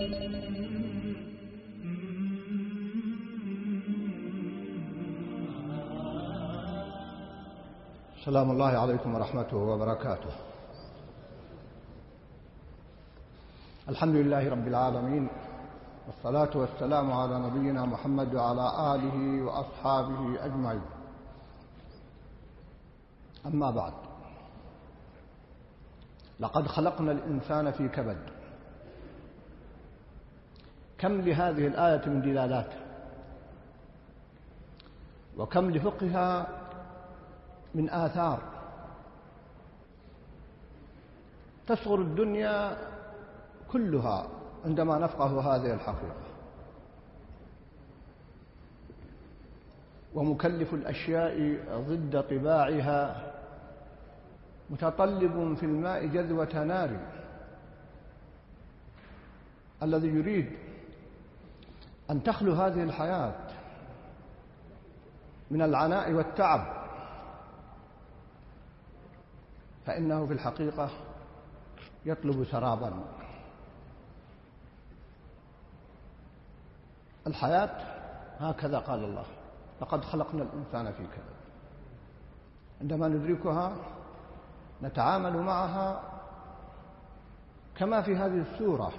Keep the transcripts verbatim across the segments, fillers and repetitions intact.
سلام الله عليكم ورحمته وبركاته. الحمد لله رب العالمين، والصلاة والسلام على نبينا محمد وعلى آله وأصحابه أجمعين. أما بعد، لقد خلقنا الإنسان في كبد. كم لهذه الآية من دلالات، وكم لفقهها من آثار. تصغر الدنيا كلها عندما نفقه هذه الحقيقة، ومكلف الأشياء ضد طباعها متطلب في الماء جذوة نار. الذي يريد أن تخلو هذه الحياة من العناء والتعب فإنه في الحقيقة يطلب سرابا. الحياة هكذا قال الله: لقد خلقنا الإنسان في كبد. عندما ندركها نتعامل معها كما في هذه السورة.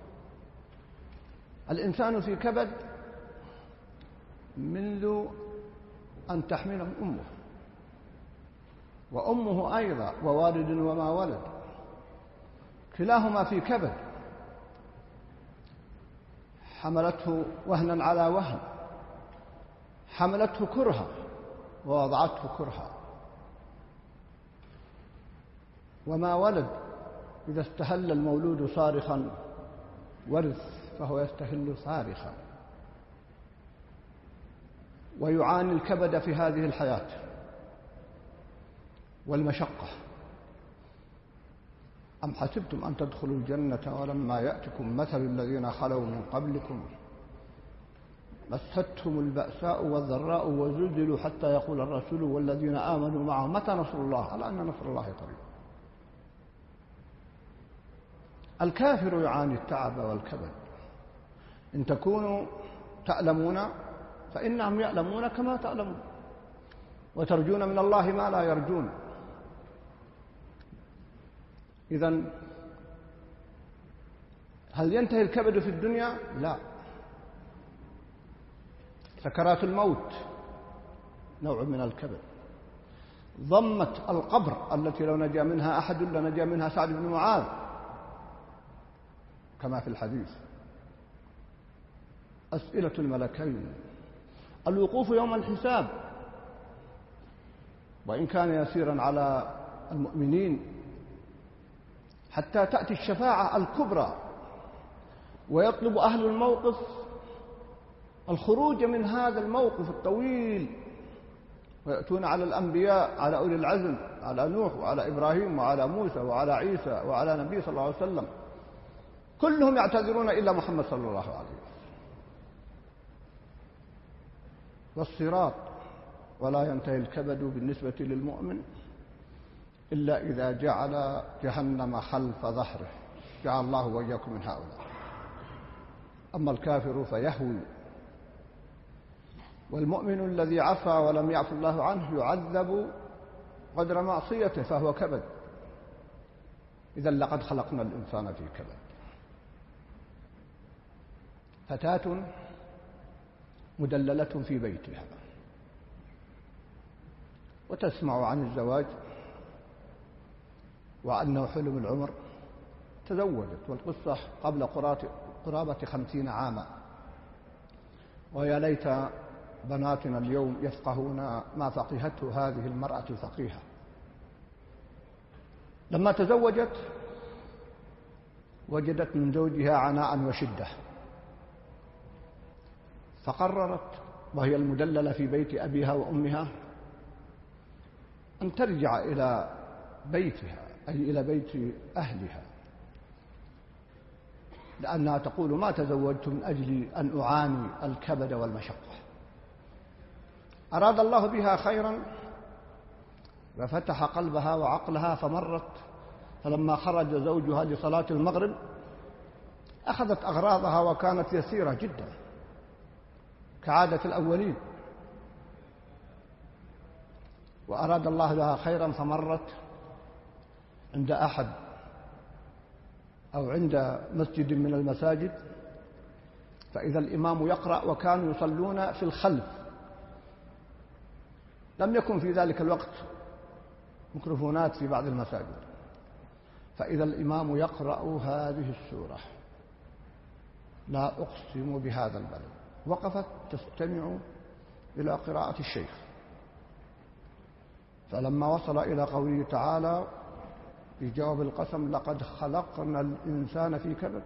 الإنسان في كبد منذ أن تحمله أمه، وأمه أيضا، ووالد وما ولد، كلاهما في كبد. حملته وهنا على وهن، حملته كرها ووضعته كرها. وما ولد إذا استهل المولود صارخا ورث فهو يستهل صارخا، ويعاني الكبد في هذه الحياة والمشقة. أم حسبتم أن تدخلوا الجنة ولما يأتكم مثل الذين خلوا من قبلكم مستهم البأساء والضراء وزلزلوا حتى يقول الرسول والذين آمنوا معه متى نصر الله، ألا أن نصر الله قريب. الكافر يعاني التعب والكبد. إن تكونوا تألمون فإنهم يألمون كما تألمون، وترجون من الله ما لا يرجون. إذن هل ينتهي الكبد في الدنيا؟ لا. سكرات الموت نوع من الكبد. ضمة القبر التي لو نجا منها أحد لنجا منها سعد بن معاذ كما في الحديث. أسئلة الملكين، الوقوف يوم الحساب، وإن كان يسيرا على المؤمنين، حتى تأتي الشفاعة الكبرى ويطلب أهل الموقف الخروج من هذا الموقف الطويل، ويأتون على الأنبياء، على أولي العزم، على نوح وعلى إبراهيم وعلى موسى وعلى عيسى وعلى نبي صلى الله عليه وسلم، كلهم يعتذرون إلا محمد صلى الله عليه وسلم. والصراط، ولا ينتهي الكبد بالنسبة للمؤمن إلا إذا جعل جهنم خلف ظهره، جعل الله وإياكم من هؤلاء. أما الكافر فيهوي. والمؤمن الذي عفا ولم يعف الله عنه يعذب قدر معصيته فهو كبد. إذا لقد خلقنا الإنسان في كبد. فتاة مدللة في بيتها وتسمع عن الزواج وأنه حلم العمر، تزوجت، والقصة قبل قرابة خمسين عاما. ويا ليت بناتنا اليوم يفقهون ما فقهته هذه المرأة الفقيهة. لما تزوجت وجدت من زوجها عناء وشدة، فقررت وهي المدللة في بيت أبيها وأمها أن ترجع إلى بيتها، أي إلى بيت أهلها، لأنها تقول: ما تزوجت من أجل أن أعاني الكبد والمشقة. أراد الله بها خيرا وفتح قلبها وعقلها، فمرت. فلما خرج زوجها لصلاة المغرب أخذت أغراضها وكانت يسيرة جدا كعادة الأولين، وأراد الله لها خيرا فمرت عند أحد أو عند مسجد من المساجد، فإذا الإمام يقرأ وكانوا يصلون في الخلف، لم يكن في ذلك الوقت ميكروفونات في بعض المساجد، فإذا الإمام يقرأ هذه السورة لا أقسم بهذا البلد، وقفت تستمع إلى قراءة الشيخ، فلما وصل إلى قوله تعالى في جواب القسم لقد خلقنا الإنسان في كبد،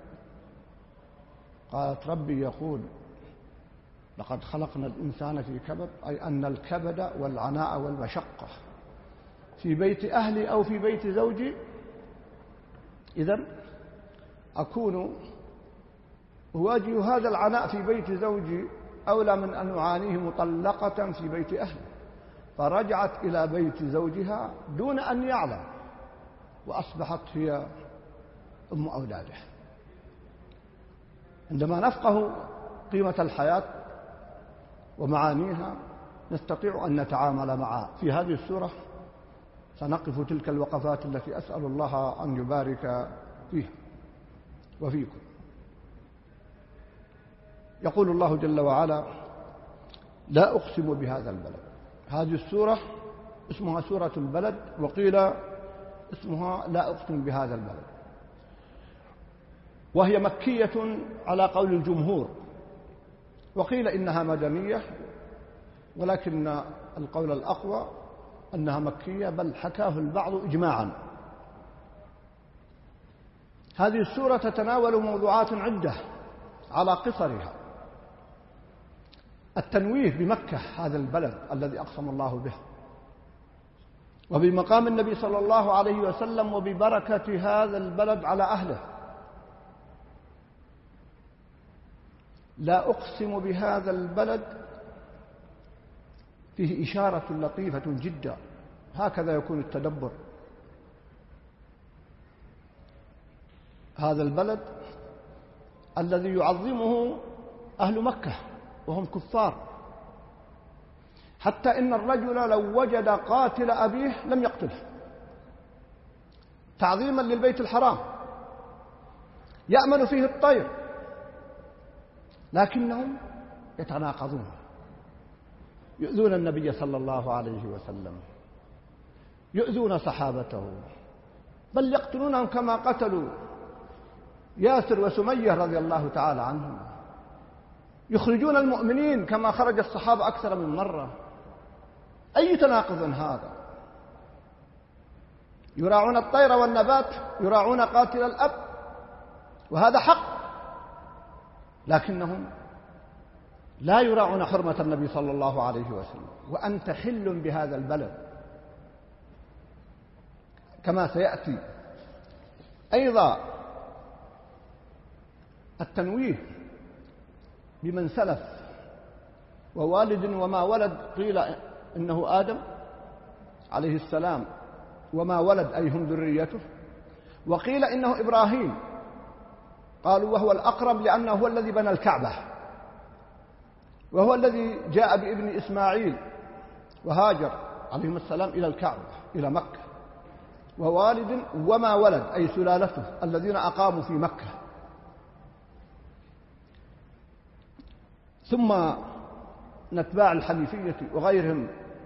قالت ربي يقول لقد خلقنا الإنسان في كبد، أي أن الكبد والعناء والمشقة في بيت أهلي أو في بيت زوجي، إذن أكون أواجه هذا العناء في بيت زوجي أولى من أن أعانيه مطلقة في بيت أهلي. فرجعت إلى بيت زوجها دون أن يعلم، وأصبحت هي أم أولاده. عندما نفقه قيمة الحياة ومعانيها نستطيع أن نتعامل معها. في هذه السورة سنقف تلك الوقفات التي أسأل الله أن يبارك فيها وفيكم. يقول الله جل وعلا لا أقسم بهذا البلد. هذه السورة اسمها سورة البلد، وقيل اسمها لا أقسم بهذا البلد، وهي مكية على قول الجمهور، وقيل إنها مدنية، ولكن القول الأقوى أنها مكية، بل حكاه البعض إجماعا. هذه السورة تتناول موضوعات عدة على قصرها. التنويه بمكة هذا البلد الذي أقسم الله به، وبمقام النبي صلى الله عليه وسلم، وببركة هذا البلد على أهله. لا أقسم بهذا البلد فيه إشارة لطيفة جدا، هكذا يكون التدبر. هذا البلد الذي يعظمه أهل مكة وهم كفار، حتى إن الرجل لو وجد قاتل أبيه لم يقتله تعظيما للبيت الحرام، يأمن فيه الطير، لكنهم يتناقضون، يؤذون النبي صلى الله عليه وسلم، يؤذون صحابته، بل يقتلونهم كما قتلوا ياسر وسمية رضي الله تعالى عنهم، يخرجون المؤمنين كما خرج الصحابة أكثر من مرة. أي تناقض هذا؟ يراعون الطير والنبات، يراعون قاتل الأب، وهذا حق، لكنهم لا يراعون حرمة النبي صلى الله عليه وسلم. وأنت حل بهذا البلد، كما سيأتي. أيضا التنويه بمن سلف ووالد وما ولد، قيل إنه آدم عليه السلام وما ولد أي هم ذريته، وقيل إنه إبراهيم، قالوا وهو الأقرب لأنه هو الذي بنى الكعبة، وهو الذي جاء بابن إسماعيل وهاجر عليهم السلام إلى الكعبة إلى مكة، ووالد وما ولد أي سلالته الذين أقاموا في مكة. ثم نتباع الحنيفية وغيرهم،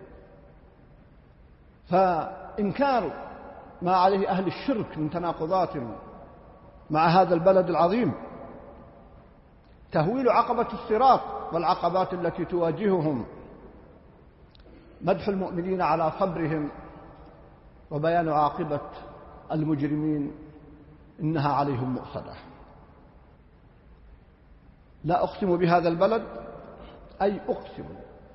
فإنكار ما عليه أهل الشرك من تناقضات مع هذا البلد العظيم، تهويل عقبة الصراط والعقبات التي تواجههم، مدح المؤمنين على صبرهم، وبيان عاقبة المجرمين إنها عليهم مؤصدة. لا أقسم بهذا البلد أي أقسم.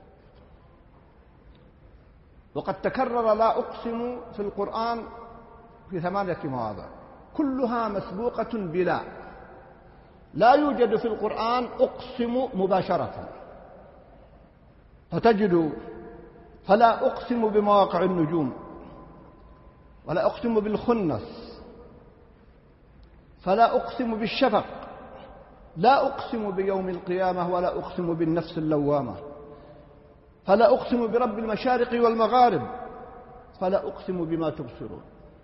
وقد تكرر لا أقسم في القرآن في ثمانية مواضع، كلها مسبوقة بلا. لا يوجد في القرآن أقسم مباشرة، فتجد فلا أقسم بمواقع النجوم، ولا أقسم بالخنس، فلا أقسم بالشفق، لا أقسم بيوم القيامة ولا أقسم بالنفس اللوامة، فلا أقسم برب المشارق والمغارب، فلا أقسم بما تبصرون.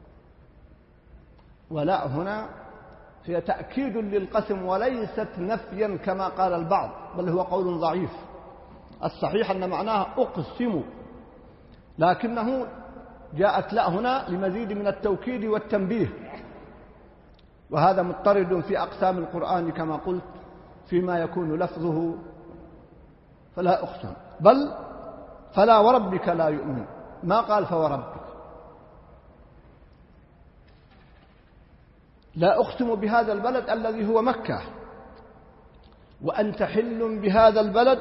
ولا هنا هي تأكيد للقسم وليست نفيا كما قال البعض، بل هو قول ضعيف. الصحيح أن معناها أقسم، لكنه جاءت لا هنا لمزيد من التوكيد والتنبيه، وهذا مضطرد في أقسام القرآن كما قلت، فيما يكون لفظه فلا أقسم، بل فلا وربك لا يؤمن، ما قال فوربك. لا أقسم بهذا البلد الذي هو مكة، وأنت حل بهذا البلد،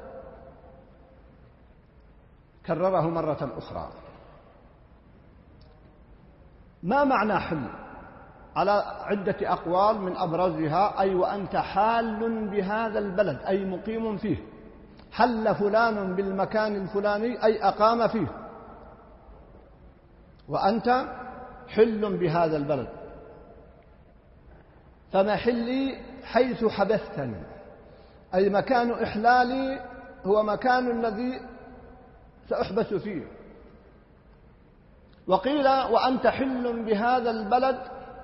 كرره مرة أخرى. ما معنى حل؟ على عدة أقوال، من أبرزها أي وأنت حال بهذا البلد، أي مقيم فيه. حل فلان بالمكان الفلاني أي أقام فيه، وأنت حل بهذا البلد. فمحلي حيث حبستني، أي مكان إحلالي هو مكان الذي سأحبس فيه. وقيل وأنت حل بهذا البلد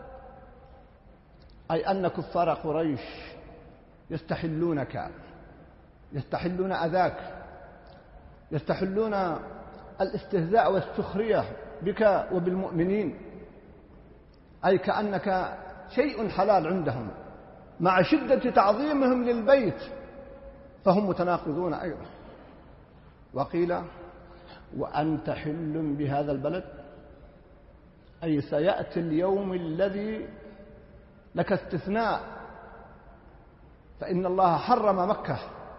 أي أن كفار قريش يستحلونك، يستحلون أذاك، يستحلون الاستهزاء والسخرية بك وبالمؤمنين، أي كأنك شيء حلال عندهم، مع شدة تعظيمهم للبيت فهم متناقضون أيضا. وقيل وأنت حل بهذا البلد أي سيأتي اليوم الذي لك استثناء، فإن الله حرم مكة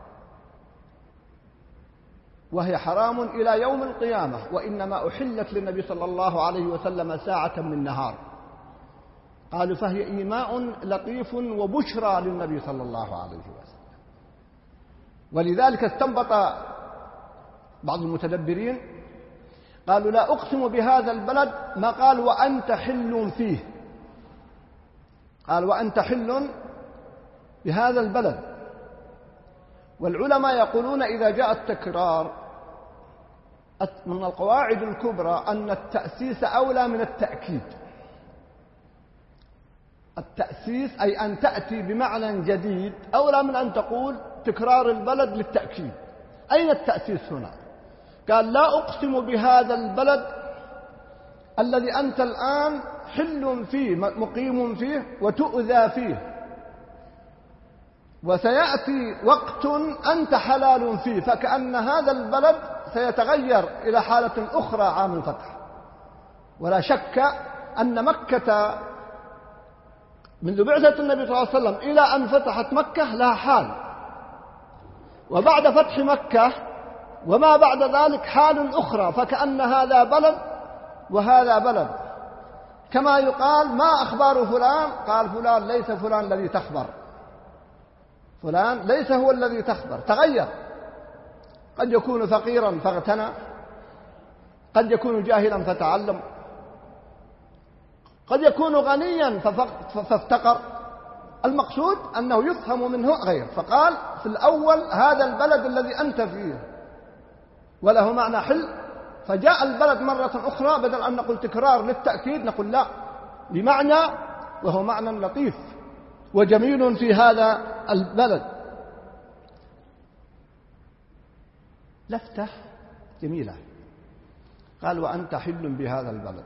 وهي حرام إلى يوم القيامة، وإنما أحلت للنبي صلى الله عليه وسلم ساعة من نهار. قالوا فهي إيماء لطيف وبشرى للنبي صلى الله عليه وسلم. ولذلك استنبط بعض المتدبرين قالوا لا أقسم بهذا البلد، ما قال وأنت حل فيه، قال وأنت حل بهذا البلد. والعلماء يقولون إذا جاء التكرار من القواعد الكبرى أن التأسيس أولى من التأكيد. التأسيس أي أن تأتي بمعنى جديد أولى من أن تقول تكرار البلد للتأكيد. أين التأسيس هنا؟ قال لا أقسم بهذا البلد الذي أنت الآن حل فيه مقيم فيه وتؤذى فيه، وسيأتي وقت أنت حلال فيه، فكأن هذا البلد سيتغير إلى حالة أخرى عام الفتح. ولا شك أن مكة منذ بعثة النبي صلى الله عليه وسلم إلى أن فتحت مكة لها حال، وبعد فتح مكة وما بعد ذلك حال أخرى، فكأن هذا بلد وهذا بلد. كما يقال ما أخبار فلان؟ قال فلان ليس فلان الذي تخبر، فلان ليس هو الذي تخبر، تغير. قد يكون فقيرا فاغتنى، قد يكون جاهلا فتعلم، قد يكون غنيا فافتقر. المقصود أنه يفهم منه غير. فقال في الأول هذا البلد الذي أنت فيه وله معنى حل، فجاء البلد مرة أخرى بدل أن نقول تكرار للتأكيد نقول لا، بمعنى وهو معنى لطيف وجميل في هذا البلد. لفتة جميلة، قال وأنت حل بهذا البلد،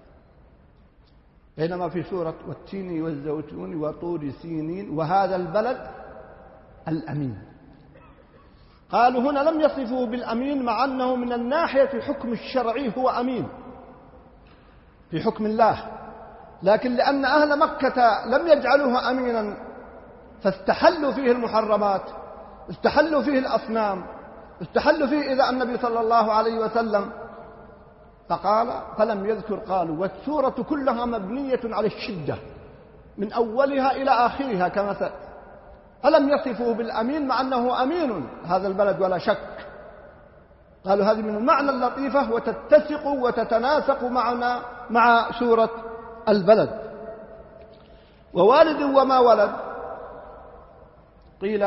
بينما في سورة والتين والزيتون وطور سينين وهذا البلد الأمين. قالوا هنا لم يصفوا بالأمين مع أنه من الناحية الحكم الشرعي هو أمين في حكم الله، لكن لأن أهل مكة لم يجعلوه أمينا فاستحلوا فيه المحرمات، استحلوا فيه الأصنام، استحلوا فيه إذا النبي صلى الله عليه وسلم، فقال فلم يذكر. قالوا والسورة كلها مبنية على الشدة من أولها إلى آخرها كما سأل، فلم يصفوا بالأمين مع أنه أمين هذا البلد ولا شك. قالوا هذه من المعنى اللطيفة وتتسق وتتناسق معنا مع سورة البلد. ووالد وما ولد، قيل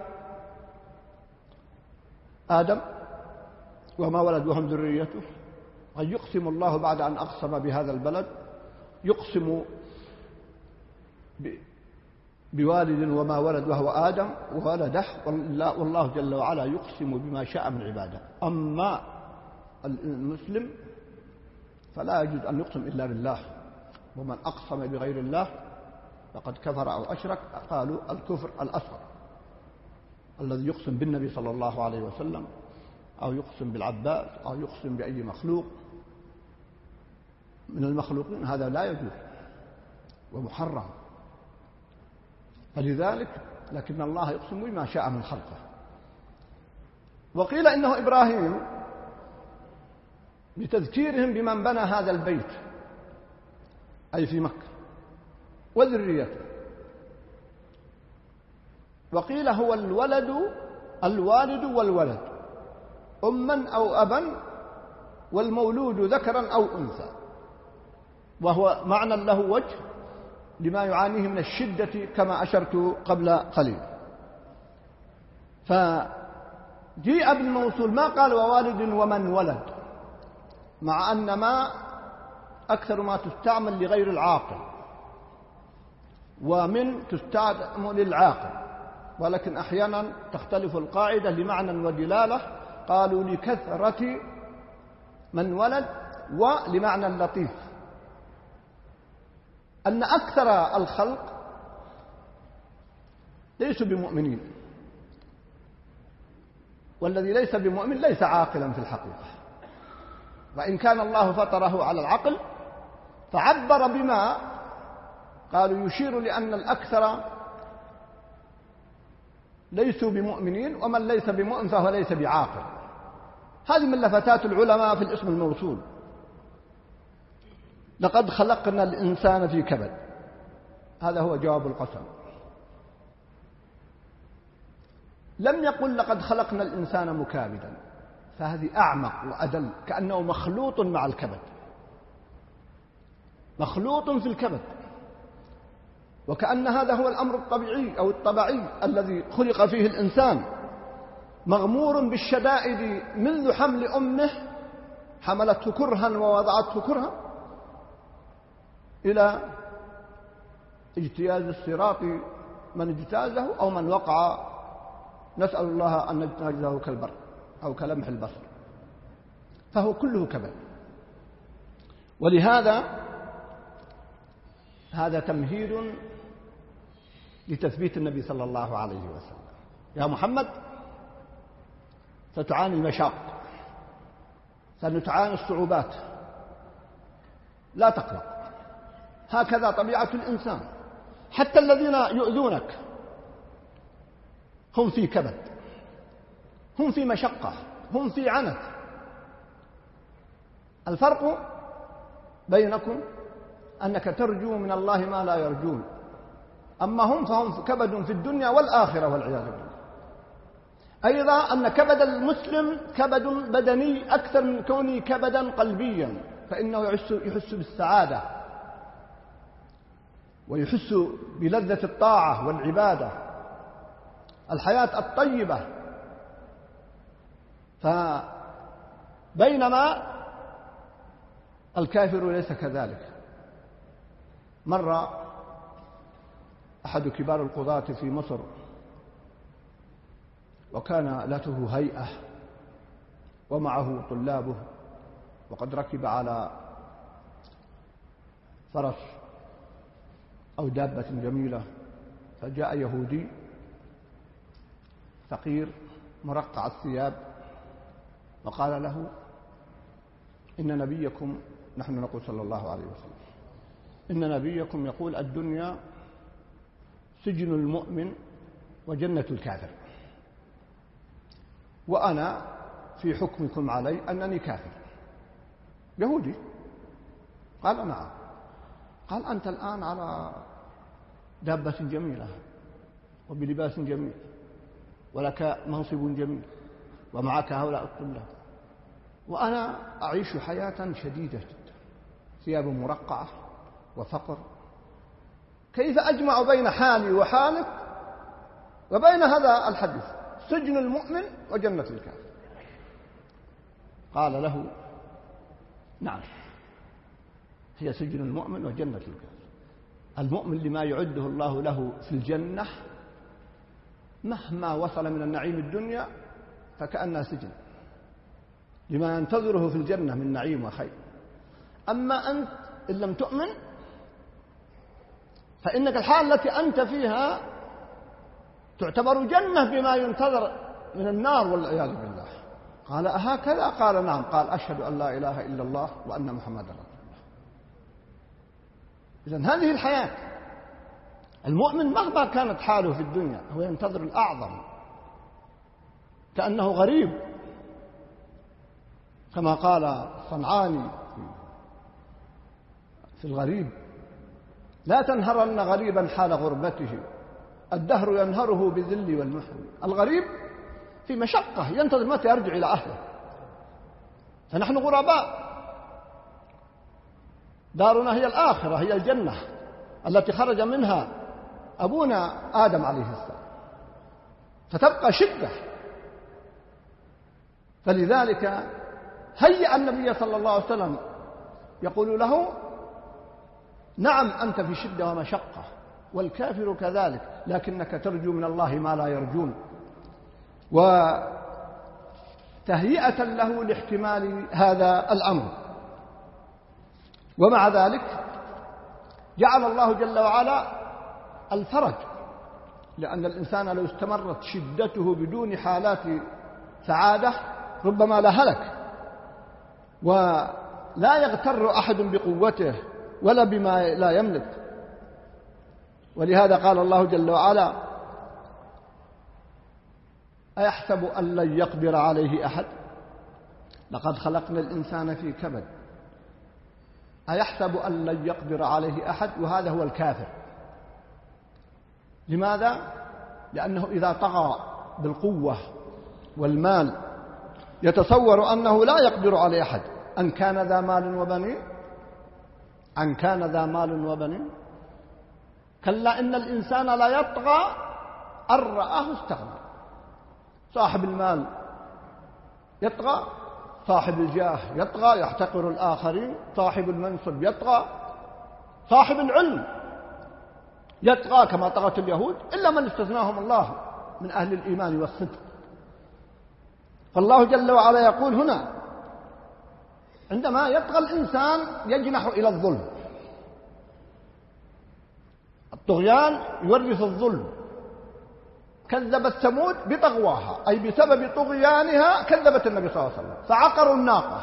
آدم وما ولد وهم ذريته، قد يقسم الله بعد أن أقسم بهذا البلد يقسم بوالد وما ولد وهو آدم وولده، والله جل وعلا يقسم بما شاء من عباده. أما المسلم فلا يجوز أن يقسم إلا بالله، ومن أقسم بغير الله فقد كفر أو أشرك. قالوا الكفر الأصغر الذي يقسم بالنبي صلى الله عليه وسلم أو يقسم بالعباس أو يقسم بأي مخلوق من المخلوقين، هذا لا يجوز ومحرم. فلذلك لكن الله يقسم بما شاء من خلقه. وقيل إنه إبراهيم بتذكيرهم بمن بنى هذا البيت أي في مكة وذريته. وقيل هو الولد الوالد والولد أما أو أبا، والمولود ذكرا أو أنثى، وهو معنى له وجه لما يعانيه من الشدة كما أشرت قبل قليل. فجيء بالموصول ما قال ووالد ومن ولد، مع أن ما أكثر ما تستعمل لغير العاقل، ومن تستعمل للعاقل، ولكن أحيانا تختلف القاعدة لمعنى ودلالة. قالوا لكثرة من ولد، ولمعنى اللطيف أن أكثر الخلق ليسوا بمؤمنين، والذي ليس بمؤمن ليس عاقلا في الحقيقة، وإن كان الله فطره على العقل فعبر بما قالوا يشير لأن الأكثر ليسوا بمؤمنين، ومن ليس بمؤمن فهو ليس بعاقل. هذه من لفتات العلماء في الاسم الموصول. لقد خلقنا الإنسان في كبد، هذا هو جواب القسم. لم يقل لقد خلقنا الإنسان مكابدا، فهذه أعمق وأدل، كأنه مخلوط مع الكبد، مخلوط في الكبد، وكأن هذا هو الأمر الطبيعي أو الطبيعي الذي خلق فيه الإنسان، مغمور بالشدائد منذ حمل أمه، حملته كرها ووضعته كرها، إلى اجتياز الصراط من اجتازه أو من وقع، نسأل الله أن نجتازه كالبر أو كلمح البصر، فهو كله كبد. ولهذا هذا تمهيد لتثبيت النبي صلى الله عليه وسلم. يا محمد ستعاني المشاق، سنتعاني الصعوبات، لا تقلق، هكذا طبيعة الإنسان. حتى الذين يؤذونك هم في كبد، هم في مشقة، هم في عنت. الفرق بينكم أنك ترجو من الله ما لا يرجون، أما هم فهم كبد في الدنيا والآخرة والعياذ بالله. أيضا أن كبد المسلم كبد بدني أكثر من كونه كبدا قلبيا، فإنه يحس, يحس بالسعادة ويحس بلذة الطاعة والعبادة، الحياة الطيبة. فبينما الكافر ليس كذلك. مر أحد كبار القضاة في مصر، وكان له هيئة ومعه طلابه، وقد ركب على فرس أو دابة جميلة، فجاء يهودي فقير مرقع الثياب وقال له إن نبيكم، نحن نقول صلى الله عليه وسلم، إن نبيكم يقول الدنيا سجن المؤمن وجنة الكافر، وأنا في حكمكم علي أنني كافر. يهودي قال نعم. قال أنت الآن على دابة جميلة وبلباس جميل ولك منصب جميل ومعك هؤلاء الطلاب، وأنا أعيش حياة شديدة جدا، ثياب مرقعة وفقر، كيف أجمع بين حالي وحالك وبين هذا الحديث سجن المؤمن وجنة الكافر. قال له نعم، هي سجن المؤمن وجنة الكافر. المؤمن لما يعده الله له في الجنة مهما وصل من النعيم الدنيا فكأنها سجن لما ينتظره في الجنة من نعيم وخير. أما أنت إن لم تؤمن فإنك الحال التي أنت فيها تعتبر جنة بما ينتظر من النار والعياذ بالله. قال أهكذا؟ قال نعم. قال أشهد أن لا إله إلا الله وأن محمدا رسول الله. إذن هذه الحياة. المؤمن مهما كانت حاله في الدنيا هو ينتظر الأعظم كأنه غريب، كما قال الصنعاني في الغريب: لا تنهرن غريبا حال غربته، الدهر ينهره بالذل والمحن. الغريب في مشقة ينتظر متى يرجع إلى أهله، فنحن غرباء. دارنا هي الآخرة، هي الجنة التي خرج منها أبونا آدم عليه السلام، فتبقى شدة. فلذلك هيأ النبي صلى الله عليه وسلم يقول له: نعم أنت في شدة ومشقة، والكافر كذلك، لكنك ترجو من الله ما لا يرجون، وتهيئة له لاحتمال هذا الأمر. ومع ذلك جعل الله جل وعلا الفرج، لأن الإنسان لو استمرت شدته بدون حالات سعادة ربما لهلك، ولا يغتر أحد بقوته ولا بما لا يملك. ولهذا قال الله جل وعلا: أيحسب أن لن يقدر عليه أحد؟ لقد خلقنا الإنسان في كبد. أيحسب أن لن يقدر عليه أحد، وهذا هو الكافر. لماذا؟ لأنه إذا طغى بالقوة والمال يتصور أنه لا يقدر عليه أحد، أن كان ذا مال وبنين أن كان ذا مال وبنين كلا إن الإنسان لا يطغى أن رآه استغنى. صاحب المال يطغى، صاحب الجاه يطغى يحتقر الآخرين، صاحب المنصب يطغى، صاحب العلم يطغى كما طغت اليهود، إلا من استثناهم الله من أهل الإيمان والصدق. فالله جل وعلا يقول هنا: عندما يطغى الإنسان يجنح إلى الظلم. الطغيان يورث الظلم. كذبت ثمود بطغواها، أي بسبب طغيانها كذبت النبي صلى الله عليه وسلم فعقروا الناقة.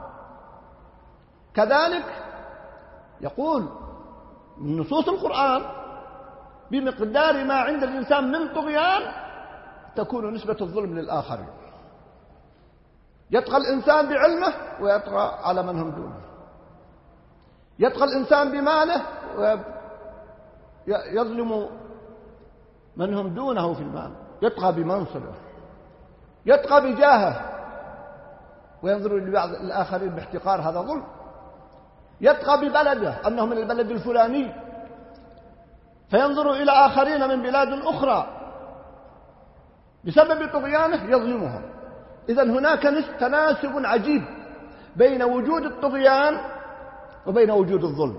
كذلك يقول من نصوص القرآن: بمقدار ما عند الإنسان من طغيان تكون نسبة الظلم للآخرين. يطغى الإنسان بعلمه ويطغى على من هم دونه، يطغى الإنسان بماله ويظلم من هم دونه في المال، يطغى بمنصبه، يطغى بجاهه وينظر لبعض الآخرين باحتقار، هذا ظلم. يطغى ببلده، أنه من البلد الفلاني، فينظر إلى آخرين من بلاد أخرى بسبب طغيانه يظلمهم. إذن هناك تناسب عجيب بين وجود الطغيان وبين وجود الظلم.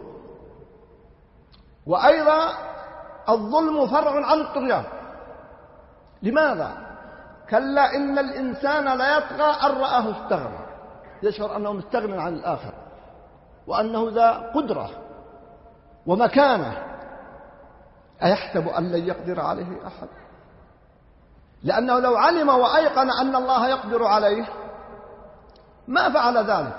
وأيضا الظلم فرع عن الطغيان. لماذا؟ كلا إن الإنسان لا يطغى أن رآه استغنى، يشعر أنه مستغنى عن الآخر وأنه ذا قدرة ومكانة. أيحسب أن لن يقدر عليه أحد؟ لأنه لو علم وأيقن أن الله يقدر عليه ما فعل ذلك.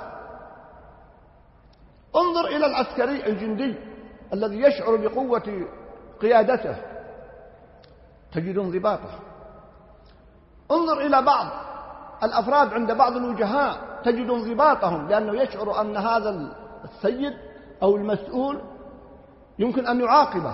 انظر إلى العسكري الجندي الذي يشعر بقوة قيادته تجد انضباطه. انظر إلى بعض الأفراد عند بعض الوجهاء تجد انضباطهم، لأنه يشعر أن هذا السيد أو المسؤول يمكن أن يعاقبه.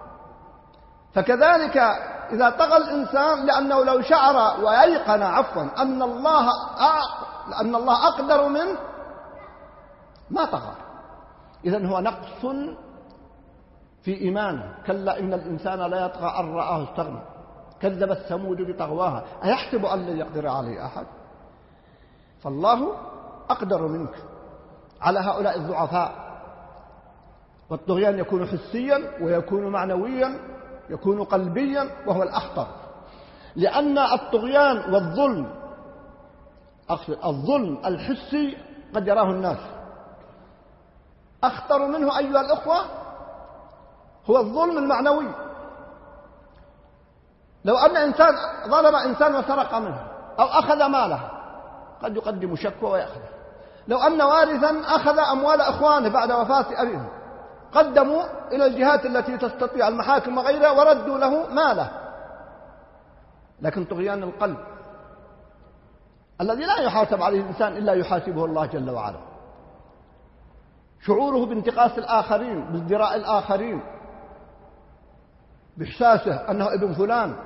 فكذلك إذا طغى الإنسان، لأنه لو شعر وييقن عفوا أن الله أن الله أقدر منه ما طغى. إذن هو نقص في إيمانه. كلا إن الإنسان لا يطغى أن رآه استغنى. كذبت ثمود بطغواها أيحسب أن لن يقدر عليه أحد. فالله أقدر منك على هؤلاء الضعفاء. والطغيان يكون حسيا ويكون معنويا، يكون قلبيا، وهو الأخطر، لأن الطغيان والظلم الظلم الحسي قد يراه الناس. أخطر منه أيها الأخوة هو الظلم المعنوي. لو أن إنسان ظلم إنسان وسرق منه أو أخذ ماله قد يقدم شكوى ويأخذه. لو أن وارثا أخذ أموال أخوانه بعد وفاة أبيهم قدموا إلى الجهات التي تستطيع المحاكم وغيرها وردوا له ماله. لكن طغيان القلب الذي لا يحاسب عليه الإنسان إلا يحاسبه الله جل وعلا، شعوره بانتقاص الآخرين، بازدراء الآخرين، بإحساسه أنه ابن فلان،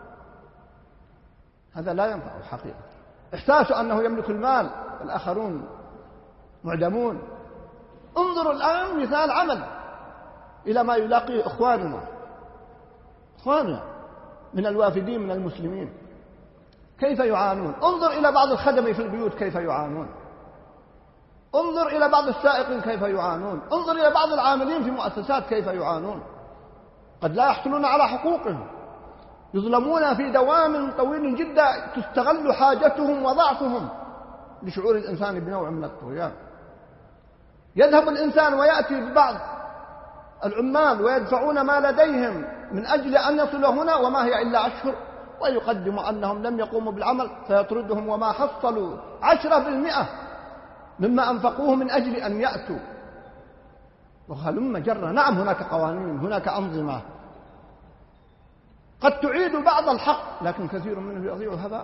هذا لا ينفع حقيقة. إحساسه أنه يملك المال والآخرون معدمون. انظروا الآن مثال عمل إلى ما يلاقيه إخواننا إخواننا من الوافدين من المسلمين كيف يعانون. انظر إلى بعض الخدم في البيوت كيف يعانون. انظر إلى بعض السائقين كيف يعانون. انظر إلى بعض العاملين في مؤسسات كيف يعانون. قد لا يحصلون على حقوقهم، يظلمون في دوام طويل جدا، تستغل حاجتهم وضعفهم لشعور الإنسان بنوع من الطغيان. يذهب الإنسان ويأتي ببعض العمال ويدفعون ما لديهم من أجل أن يصلوا هنا وما هي إلا أشهر، ويقدم أنهم لم يقوموا بالعمل فيطردهم وما حصلوا عشرة بالمئة مما أنفقوه من أجل أن يأتوا. وهلم جرة. نعم هناك قوانين، هناك أنظمة قد تعيد بعض الحق، لكن كثير منه يضيع هباء.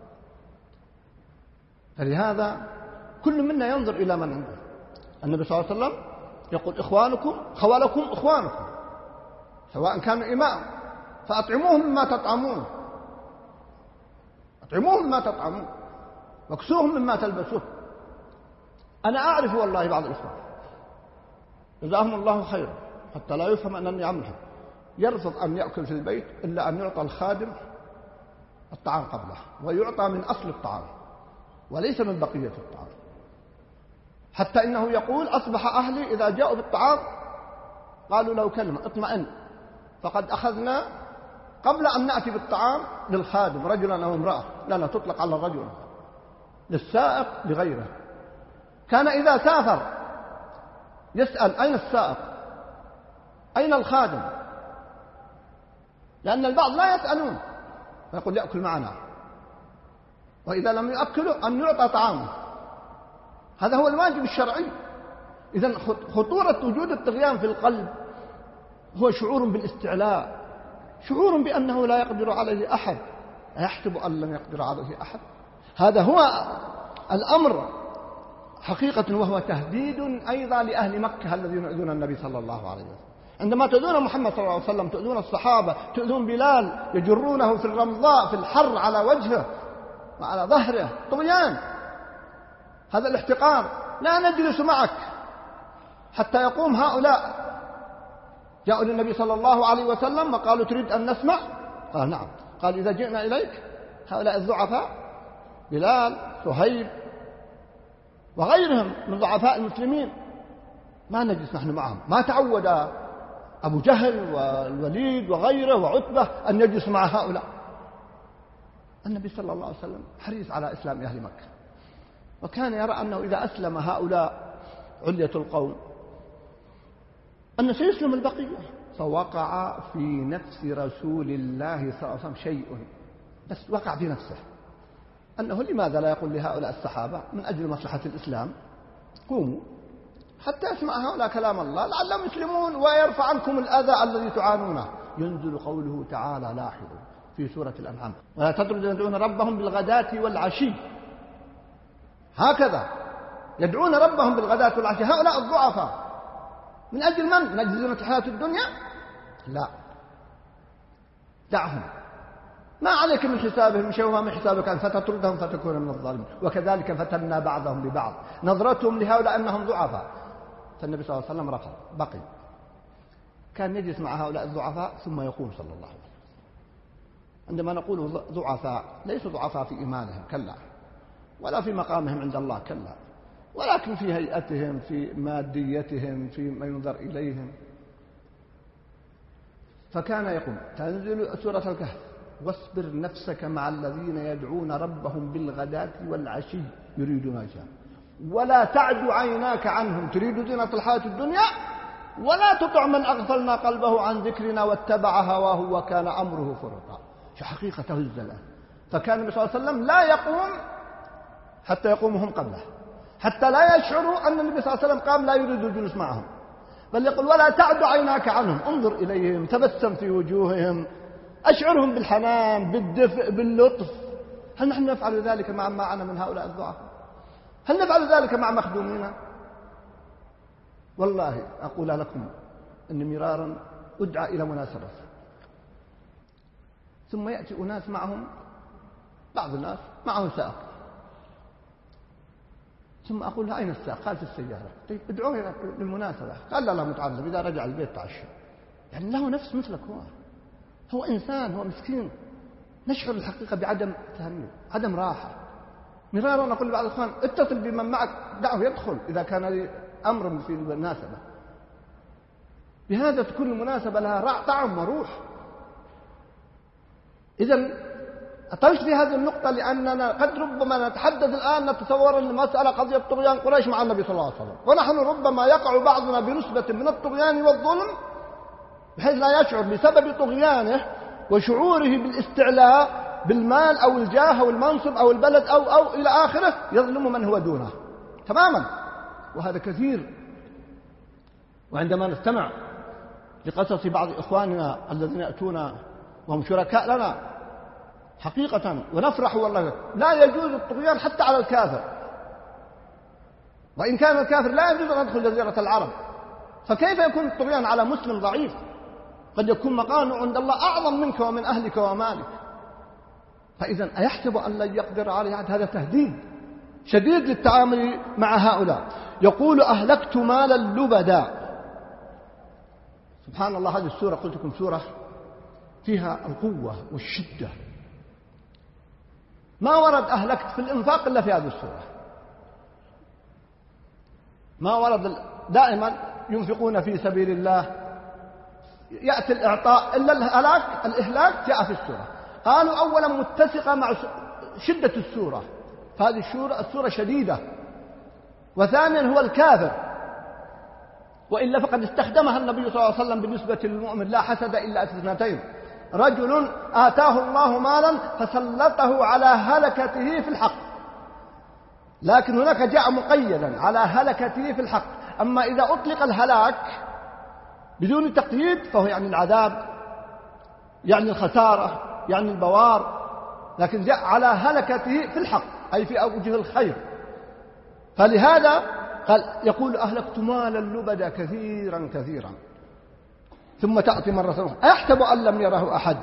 فلهذا كل منا ينظر إلى من عنده. النبي صلى الله عليه وسلم يقول إخوانكم خوالكم إخوانكم، سواء كانوا إماء فأطعموهم مما تطعمون، أطعموهم مما تطعمون، واكسوهم مما تلبسوه. أنا أعرف والله بعض الإخوان جزاهم الله خيرا حتى لا يفهم أنني عمله، يرفض أن يأكل في البيت إلا أن يعطى الخادم الطعام قبله، ويعطى من أصل الطعام وليس من بقية الطعام. حتى إنه يقول أصبح أهلي إذا جاءوا بالطعام قالوا له كلمة اطمئن، فقد أخذنا قبل أن نأتي بالطعام للخادم رجلا أو امرأة، لا تطلق على الرجل، للسائق لغيره. كان إذا سافر يسأل أين السائق أين الخادم، لأن البعض لا يسألون فيقول يأكل معنا، وإذا لم يأكلوا أن يعطى طعامه. هذا هو الواجب الشرعي. إذن خطورة وجود الطغيان في القلب هو شعور بالاستعلاء، شعور بأنه لا يقدر عليه أحد، أيحسب أن لم يقدر عليه أحد. هذا هو الأمر حقيقة، وهو تهديد أيضا لأهل مكة الذين يؤذون النبي صلى الله عليه وسلم. عندما تؤذون محمد صلى الله عليه وسلم، تؤذون الصحابة، تؤذون بلال، يجرونه في الرمضاء في الحر على وجهه وعلى ظهره، طغيان، هذا الاحتقار. لا نجلس معك حتى يقوم هؤلاء. جاءوا للنبي صلى الله عليه وسلم وقالوا تريد أن نسمع؟ قال نعم. قال إذا جئنا إليك هؤلاء الضعفاء بلال صهيب وغيرهم من ضعفاء المسلمين ما نجلس نحن معهم. ما تعود أبو جهل والوليد وغيره وعتبة أن يجلس مع هؤلاء. النبي صلى الله عليه وسلم حريص على إسلام أهل مكة، وكان يرى أنه إذا أسلم هؤلاء علية القوم أنه سيسلم البقية. فوقع في نفس رسول الله صلى الله عليه وسلم شيء، بس وقع في نفسه أنه لماذا لا يقول لهؤلاء الصحابة من أجل مصلحة الإسلام قوموا حتى يسمع هؤلاء كلام الله لعلهم يسلمون ويرفع عنكم الأذى الذي تعانونه. ينزل قوله تعالى لاحظوا في سورة الأنعام ولا تطرد يدعون ربهم بالغداة والعشي. هكذا يدعون ربهم بالغداة والعشي. هؤلاء الضعفاء من أجل من؟ من أجل زينة الحياة الدنيا؟ لا، دعهم، ما عليك من حسابهم شيء وما من حسابك أن فتطردهم فتكون من الظالمين. وكذلك فتنا بعضهم ببعض نظرتهم لهؤلاء أنهم ضعفاء. فالنبي صلى الله عليه وسلم رفض، بقي، كان يجلس مع هؤلاء الضعفاء ثم يقوم صلى الله عليه وسلم. عندما نقول ضعفاء ليسوا ضعفاء في إيمانهم كلا، ولا في مقامهم عند الله كلا، ولكن في هيئتهم، في ماديتهم، في ما ينظر إليهم. فكان يقول تنزل سورة الكهف: واصبر نفسك مع الذين يدعون ربهم بالغداة والعشي يريدون وجهه ولا تعد عيناك عنهم تريد زينة الحياة الدنيا ولا تطع من أغفلنا قلبه عن ذكرنا واتبع هواه وكان أمره فرطا. شو حقيقته الزلال. فكان النبي صلى الله عليه وسلم لا يقوم حتى يقومهم قبله، حتى لا يشعروا أن النبي صلى الله عليه وسلم قام لا يريد الجلوس معهم، بل يقول: ولا تعد عيناك عنهم، انظر إليهم، تبسم في وجوههم، أشعرهم بالحنان، بالدفء، باللطف. هل نحن نفعل ذلك مع ما معنا من هؤلاء الضعفاء؟ هل نفعل ذلك مع مخدومينا؟ والله أقول لكم أن مرارا أدعى إلى مناسبة، ثم يأتي أناس معهم، بعض الناس معهم سائق، ثم أقول له: أين السائق؟ قال: في السيارة. طيب ادعوه للمناسبة. قال: لا لا متعذب، إذا رجع البيت تعشى. يعني له نفس مثلك، هو هو إنسان، هو مسكين. نشعر الحقيقة بعدم تهنئ، عدم راحة. مرارا نقول لبعض الإخوان: اتصل بمن معك، دعه يدخل إذا كان لي أمر في المناسبة. بهذا تكون المناسبة لها طعم وروح. إذن أطلت في هذه النقطة لأننا قد ربما نتحدث الآن نتصور أن المسألة قضية طغيان قريش مع النبي صلى الله عليه وسلم، ونحن ربما يقع بعضنا بنسبة من الطغيان والظلم بحيث لا يشعر بسبب طغيانه وشعوره بالاستعلاء بالمال أو الجاه أو المنصب أو البلد أو أو إلى آخره يظلم من هو دونه تماما. وهذا كثير. وعندما نستمع لقصص بعض إخواننا الذين يأتون وهم شركاء لنا حقيقة ونفرح والله، لا يجوز الطغيان حتى على الكافر، وإن كان الكافر لا يجوز أن يدخل جزيرة العرب، فكيف يكون الطغيان على مسلم ضعيف قد يكون مقامه عند الله أعظم منك ومن أهلك ومالك؟ فإذا أيحسب أن لن يقدر عليه؟ هذا تهديد شديد للتعامل مع هؤلاء. يقول: أهلكت مالا لبدا. سبحان الله، هذه السورة قلت لكم سورة فيها القوة والشدة. ما ورد أهلكت في الإنفاق إلا في هذه السورة. ما ورد. دائما ينفقون في سبيل الله، يأتي الإعطاء، إلا الهلاك الإهلاك جاء في السورة. قالوا أولا متسقة مع شدة السورة، فهذه السورة السورة شديدة. وثانيا هو الكافر، وإلا فقد استخدمها النبي صلى الله عليه وسلم بالنسبة للمؤمن: لا حسد إلا اثنتين، رجل آتاه الله مالا فسلطه على هلكته في الحق. لكن هناك جاء مقيدا على هلكته في الحق. أما إذا أطلق الهلاك بدون تقييد فهو يعني العذاب، يعني الخسارة، يعني البوار. لكن جاء على هلكته في الحق أي في أوجه الخير. فلهذا قال: يقول: أهلكت مالا لبدا كثيرا كثيرا. ثم تأتي مرة أخرى: أيحسب أن لم يره أحد.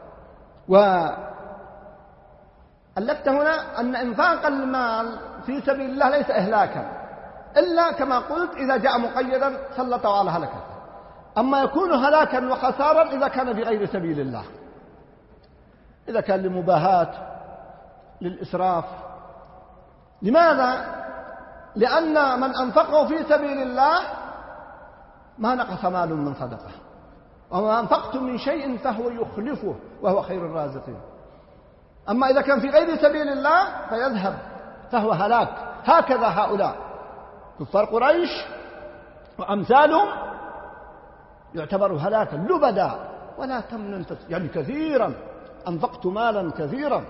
وألفت هنا أن إنفاق المال في سبيل الله ليس إهلاكا، إلا كما قلت إذا جاء مقيدا سلطه على هلكته. أما يكون هلاكا وخسارا إذا كان بغير سبيل الله، إذا كان لمباهات، للإسراف. لماذا؟ لأن من أنفقه في سبيل الله ما نقص مال من صدقة، وما أنفقتم من شيء فهو يخلفه وهو خير الرازقين. أما إذا كان في غير سبيل الله فيذهب فهو هلاك. هكذا هؤلاء كفار قريش وأمثالهم يعتبروا هلاكا لبدا ولا تمنن، يعني كثيرا، أنفقت مالا كثيرا.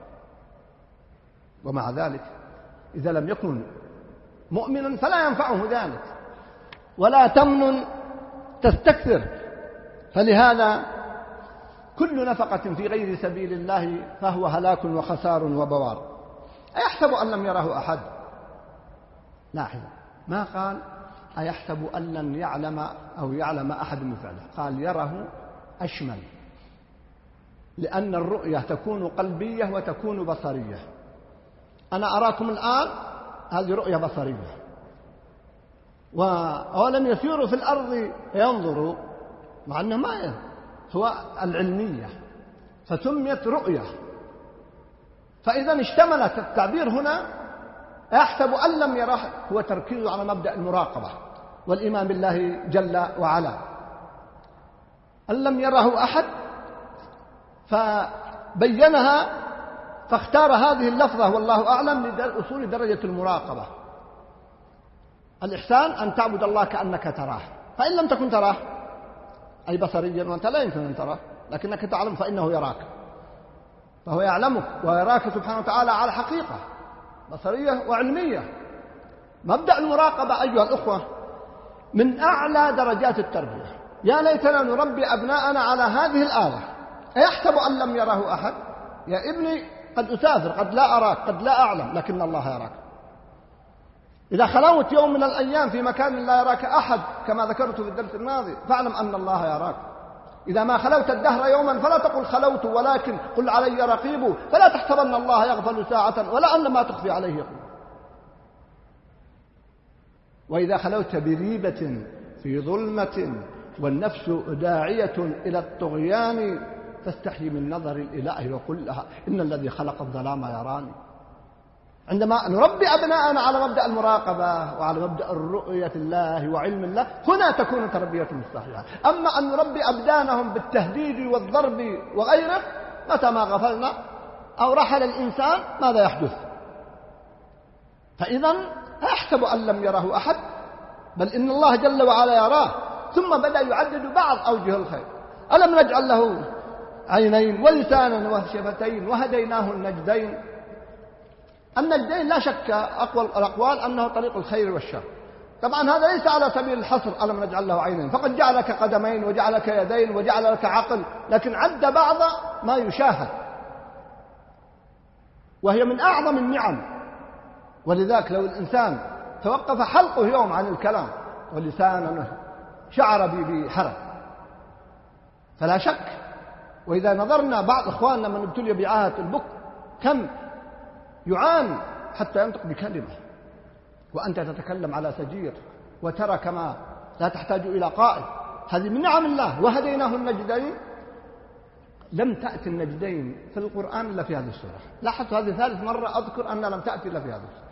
ومع ذلك إذا لم يكن مؤمنا فلا ينفعه ذلك. ولا تمنن تستكثر. فلهذا كل نفقة في غير سبيل الله فهو هلاك وخسار وبوار. أيحسب أن لم يره أحد؟ لاحظ، ما قال أيحسب أن لن يعلم أو يعلم أحد من فعله، قال يره أشمل، لأن الرؤية تكون قلبية وتكون بصرية. أنا أراكم الآن، هذه رؤية بصرية. ولم يسيروا في الأرض ينظروا، مع أنه ما هو العلمية، فسميت رؤية. فإذا اشتملت التعبير هنا يحسب أن لم يره، هو تركيزه على مبدأ المراقبة والإيمان بالله جل وعلا. أن لم يره أحد فبينها، فاختار هذه اللفظة والله أعلم لأصول درجة المراقبة. الإحسان أن تعبد الله كأنك تراه، فإن لم تكن تراه أي بصريا وأنت لا يمكن أن تراه لكنك تعلم فإنه يراك، فهو يعلمك ويراك سبحانه وتعالى على حقيقة بصرية وعلمية. مبدأ المراقبة أيها الأخوة من أعلى درجات التربية. يا ليتنا نربي أبناءنا على هذه الآلة. أيحسب أن لم يره أحد؟ يا ابني قد أسافر، قد لا أراك، قد لا أعلم، لكن الله يراك. إذا خلوت يوم من الأيام في مكان لا يراك أحد كما ذكرت في الدرس الماضي فاعلم أن الله يراك. إذا ما خلوت الدهر يوما فلا تقل خلوت، ولكن قل علي رقيب، فلا تحسبن الله يغفل ساعة ولا أن ما تخفي عليه يقول. وإذا خلوت بريبة في ظلمة والنفس داعية إلى الطغيان فاستحي من نظر الإله وقل لها إن الذي خلق الظلام يراني. عندما نربي أبناءنا على مبدأ المراقبة وعلى مبدأ الرؤية الله وعلم الله هنا تكون تربية صحيحة. أما أن نربي أبدانهم بالتهديد والضرب وغيره، متى ما غفلنا أو رحل الإنسان ماذا يحدث؟ فإذا يحسب أن لم يره أحد، بل إن الله جل وعلا يراه. ثم بدأ يعدد بعض أوجه الخير. ألم نجعل له عينين ولسانا وشفتين وهديناه النجدين. النجدين لا شك أقوى الأقوال أنه طريق الخير والشر. طبعا هذا ليس على سبيل الحصر ألم نجعل له عينين، فقد جعل لك قدمين وجعل لك يدين وجعل لك عقل، لكن عد بعض ما يشاهد، وهي من أعظم النعم. ولذلك لو الإنسان توقف حلقه يوم عن الكلام ولسانه شعر بحرج فلا شك. وإذا نظرنا بعض إخواننا من ابتلي بعاهة البكم كم يعاني حتى ينطق بكلمة، وأنت تتكلم على سجير وترى كما لا تحتاج إلى قائد. هذه من نعم الله. وهديناه النجدين. لم تأتي النجدين في القرآن إلا في هذه السورة. لاحظت هذه ثالث مرة أذكر أنها لم تأتي إلا في هذه السورة.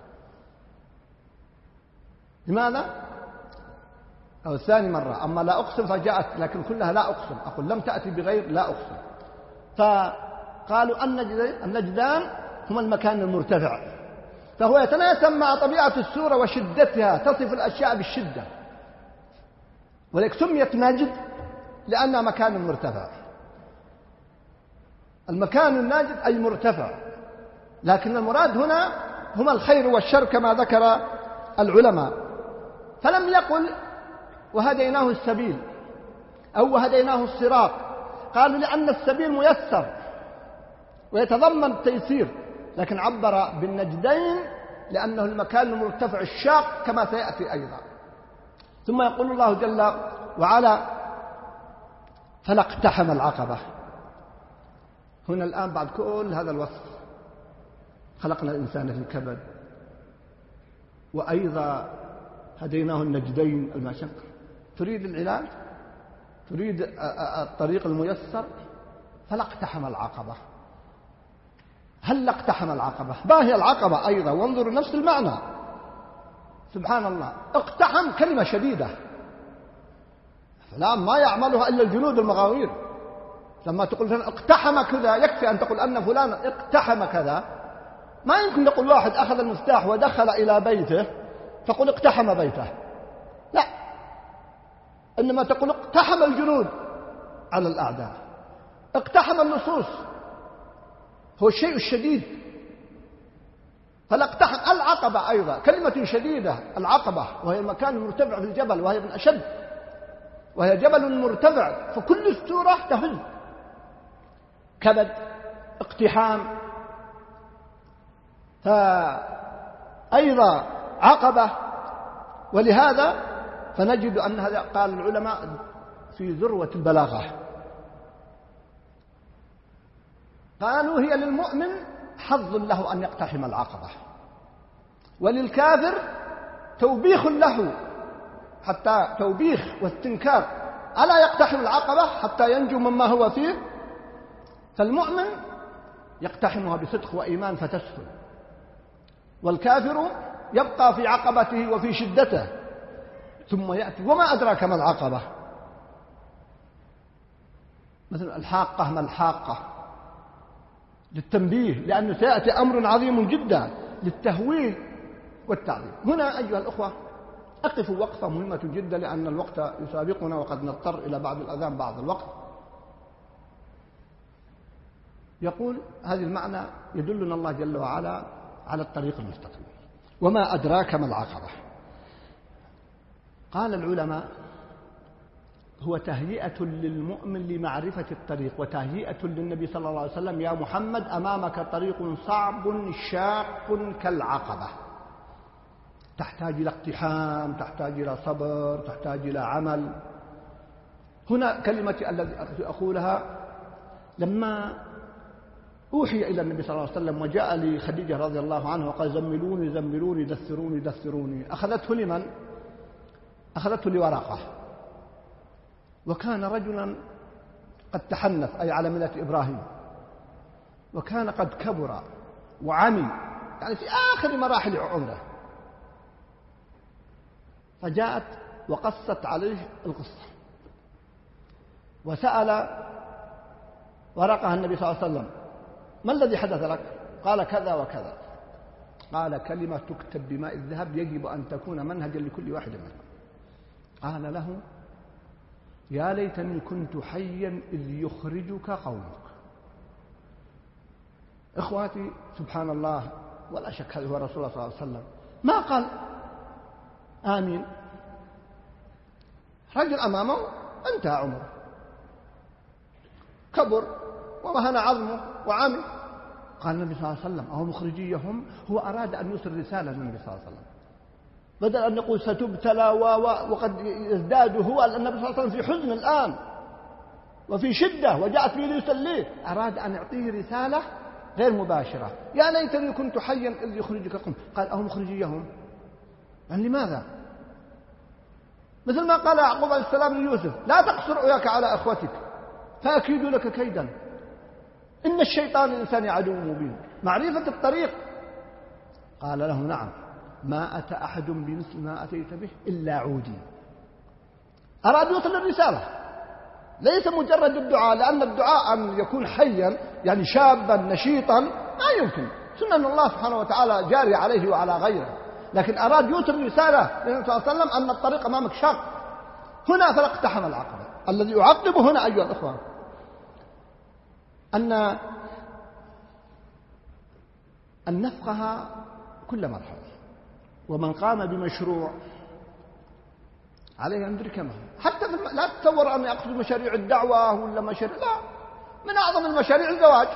لماذا؟ أو الثاني مرة. أما لا أقسم فجاءت، لكن كلها لا أقسم. أقول لم تأتي بغير لا أقسم. فقالوا النجدين النجدان هما المكان المرتفع، فهو يتناسب مع طبيعة السورة وشدتها، تصف الأشياء بالشدة، ولذلك سميت نجد لأنها مكان مرتفع. المكان الناجد أي مرتفع، لكن المراد هنا هما الخير والشر كما ذكر العلماء. فلم يقل وهديناه السبيل أو وهديناه الصراط، قالوا لأن السبيل ميسر ويتضمن التيسير، لكن عبر بالنجدين لأنه المكان المرتفع الشاق كما سيأتي أيضا. ثم يقول الله جل وعلا فلا اقتحم العقبة. هنا الآن بعد كل هذا الوصف خلقنا الإنسان في كبد، وأيضا هديناه النجدين المشق. تريد العلاج؟ تريد الطريق الميسر؟ فلا اقتحم العقبة. هل اقتحم العقبة؟ ما هي العقبة أيضا؟ وانظروا نفس المعنى. سبحان الله، اقتحم كلمة شديدة، فلان ما يعملها إلا الجنود المغاوير. لما تقول فلان اقتحم كذا يكفي أن تقول أن فلان اقتحم كذا. ما يمكن نقول واحد أخذ المفتاح ودخل إلى بيته فقل اقتحم بيته، لا، إنما تقول اقتحم الجنود على الأعداء، اقتحم اللصوص، هو الشيء الشديد. فالاقتحم العقبة أيضا كلمة شديدة، العقبة وهي المكان المرتفع في الجبل، وهي من أشد، وهي جبل مرتفع، فكل السورة تهز. كبد، اقتحام، فأيضا عقبة. ولهذا فنجد أن هذا قال العلماء في ذروة البلاغة، قالوا هي للمؤمن حظ له أن يقتحم العقبة، وللكافر توبيخ له، حتى توبيخ واستنكار ألا يقتحم العقبة حتى ينجو مما هو فيه. فالمؤمن يقتحمها بصدق وإيمان فتسهل، والكافر يبقى في عقبته وفي شدته ثم يأتي وما أدراك ما العقبة، مثل الحاقة ما الحاقة للتنبيه، لأنه سيأتي أمر عظيم جدا للتهويل والتعظيم. هنا أيها الأخوة أقف وقفة مهمة جدا لأن الوقت يسابقنا وقد نضطر إلى بعد الأذان بعض الوقت. يقول هذه المعنى يدلنا الله جل وعلا على الطريق المستقيم. وما أدراك ما العقبة؟ قال العلماء هو تهيئة للمؤمن لمعرفة الطريق، وتهيئة للنبي صلى الله عليه وسلم: يا محمد أمامك طريق صعب شاق كالعقبة، تحتاج إلى اقتحام، تحتاج إلى صبر، تحتاج إلى عمل. هنا كلمتي التي أقولها لما أوحي إلى النبي صلى الله عليه وسلم وجاء لخديجة رضي الله عنها وقال: زملوني زملوني دثروني دثروني، أخذته لمن؟ أخذته لورقة، وكان رجلا قد تحنث أي على ملة إبراهيم، وكان قد كبر وعمي، يعني في آخر مراحل عمره، فجاءت وقصت عليه القصة، وسأل ورقها النبي صلى الله عليه وسلم: ما الذي حدث لك؟ قال: كذا وكذا. قال: كلمة تكتب بماء الذهب يجب أن تكون منهجا لكل واحد منهم. قال له: يا ليتني كنت حيا إذ يخرجك قومك. إخواتي سبحان الله، ولا شك هذا هو رسول الله صلى الله عليه وسلم، ما قال آمين، رجل أمامه انتهى عمره، كبر ومهن عظمه وعمي. قال النبي صلى الله عليه وسلم: أهو مخرجيهم؟ هو أراد أن يوصل رسالة للنبي صلى الله عليه وسلم، بدل أن يقول ستبتلى وقد يزداد هو النبي صلى الله عليه وسلم في حزن الآن وفي شدة وجاءت به ليسليه، أراد أن يعطيه رسالة غير مباشرة: يا ليتني كنت حيا إذ يخرجك قوم. قال: أهو مخرجيهم؟ يعني لماذا؟ مثل ما قال يعقوب عليه السلام ليوسف: لا تقصر رؤياك على أخوتك فأكيد لك كيدا إن الشيطان الإنسان عدو مبين. معرفة الطريق. قال له: نعم، ما أتى أحد بمثل ما أتيت به إلا عودي. أراد يوصل الرسالة، ليس مجرد الدعاء، لأن الدعاء أن يكون حيا يعني شابا نشيطا ما يمكن، سنن الله سبحانه وتعالى جاري عليه وعلى غيره، لكن أراد يوصل رسالة للنبي صلى الله عليه وسلم أن الطريق أمامك شاق. هنا فلاقتحم العقبة. الذي يعقبه هنا أيها الأخوة أن أن نفقه كل مرحلة، ومن قام بمشروع عليه أن يدرك ما حتى في الم... لا تتصور أن يقصد مشاريع الدعوة ولا مشاريع، لا، من أعظم المشاريع الزواج.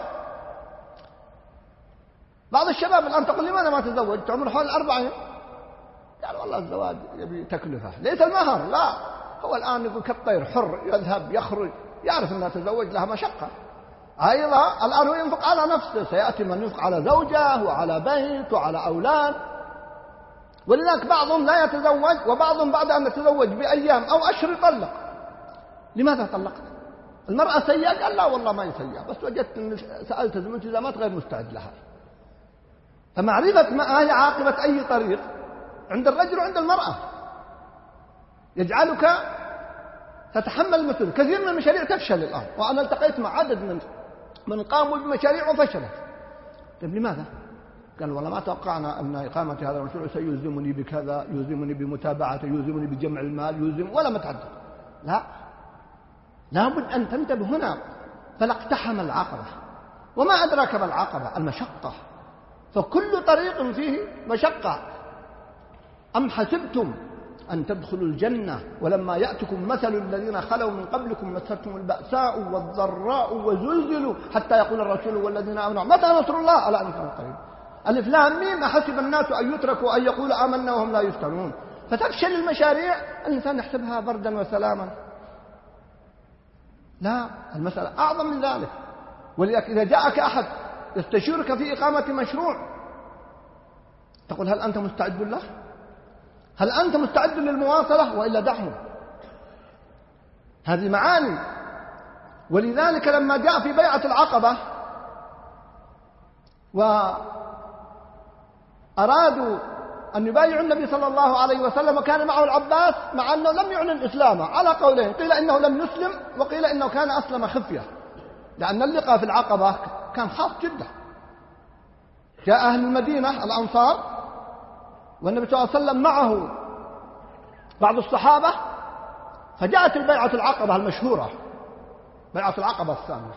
بعض الشباب الآن تقول: لماذا ما تزوجت؟ عمر حوالي الأربعين. قال: والله الزواج يبي تكلفة، ليس المهر، لا، هو الآن يقول كالطير حر، يذهب يخرج، يعرف أنها تزوج لها مشقة. أيضا الآن هو ينفق على نفسه، سيأتي من ينفق على زوجة وعلى بيت وعلى أولاد. ولذلك بعضهم لا يتزوج، وبعضهم بعد أن يتزوج بأيام أو أشهر يطلق. لماذا طلقت؟ المرأة سيئة؟ قال: لا والله ما هي سيئة، بس وجدت أن سألت التزامات غير مستعد لها. فمعرفة ما هي عاقبة أي طريق عند الرجل وعند المرأة يجعلك تتحمل المسؤولية. كثير من المشاريع تفشل الآن، وأنا التقيت مع عدد من من قاموا بمشاريع وفشلت. طيب لماذا؟ قال: والله ما توقعنا أن إقامة هذا المشروع سيلزمني بكذا، يلزمني بمتابعته، يلزمني بجمع المال، يلزم ولا متعدد. لا، لابد أن تنتبه هنا. فلاقتحم العقبة. وما أدراك ما العقبة؟ المشقة. فكل طريق فيه مشقة. أم حسبتم أن تدخلوا الجنة ولما يأتكم مثل الذين خلوا من قبلكم مستهم البأساء والضراء وزلزلوا حتى يقول الرسول والذين آمنوا متى نصر الله ألا نصر قريب. ألف لام ميم. أحسب الناس أن يتركوا أن يقولوا آمنا وهم لا يفتنون. فتفشل المشاريع، الإنسان يحسبها بردا وسلاما. لا، المسألة أعظم من ذلك. ولذلك إذا جاءك أحد يستشيرك في إقامة مشروع تقول: هل أنت مستعد له؟ هل أنت مستعد للمواصلة وإلا دعه؟ هذه معاني. ولذلك لما جاء في بيعة العقبة وأرادوا أن يبايعوا النبي صلى الله عليه وسلم وكان معه العباس مع أنه لم يعلن إسلامه على قولين، قيل إنه لم يسلم وقيل إنه كان أسلم خفية، لأن اللقاء في العقبة كان خاص جدا. جاء أهل المدينة الأنصار والنبي صلى الله عليه وسلم معه بعض الصحابة، فجاءت البيعة العقبة المشهورة، بيعة العقبة الثانية،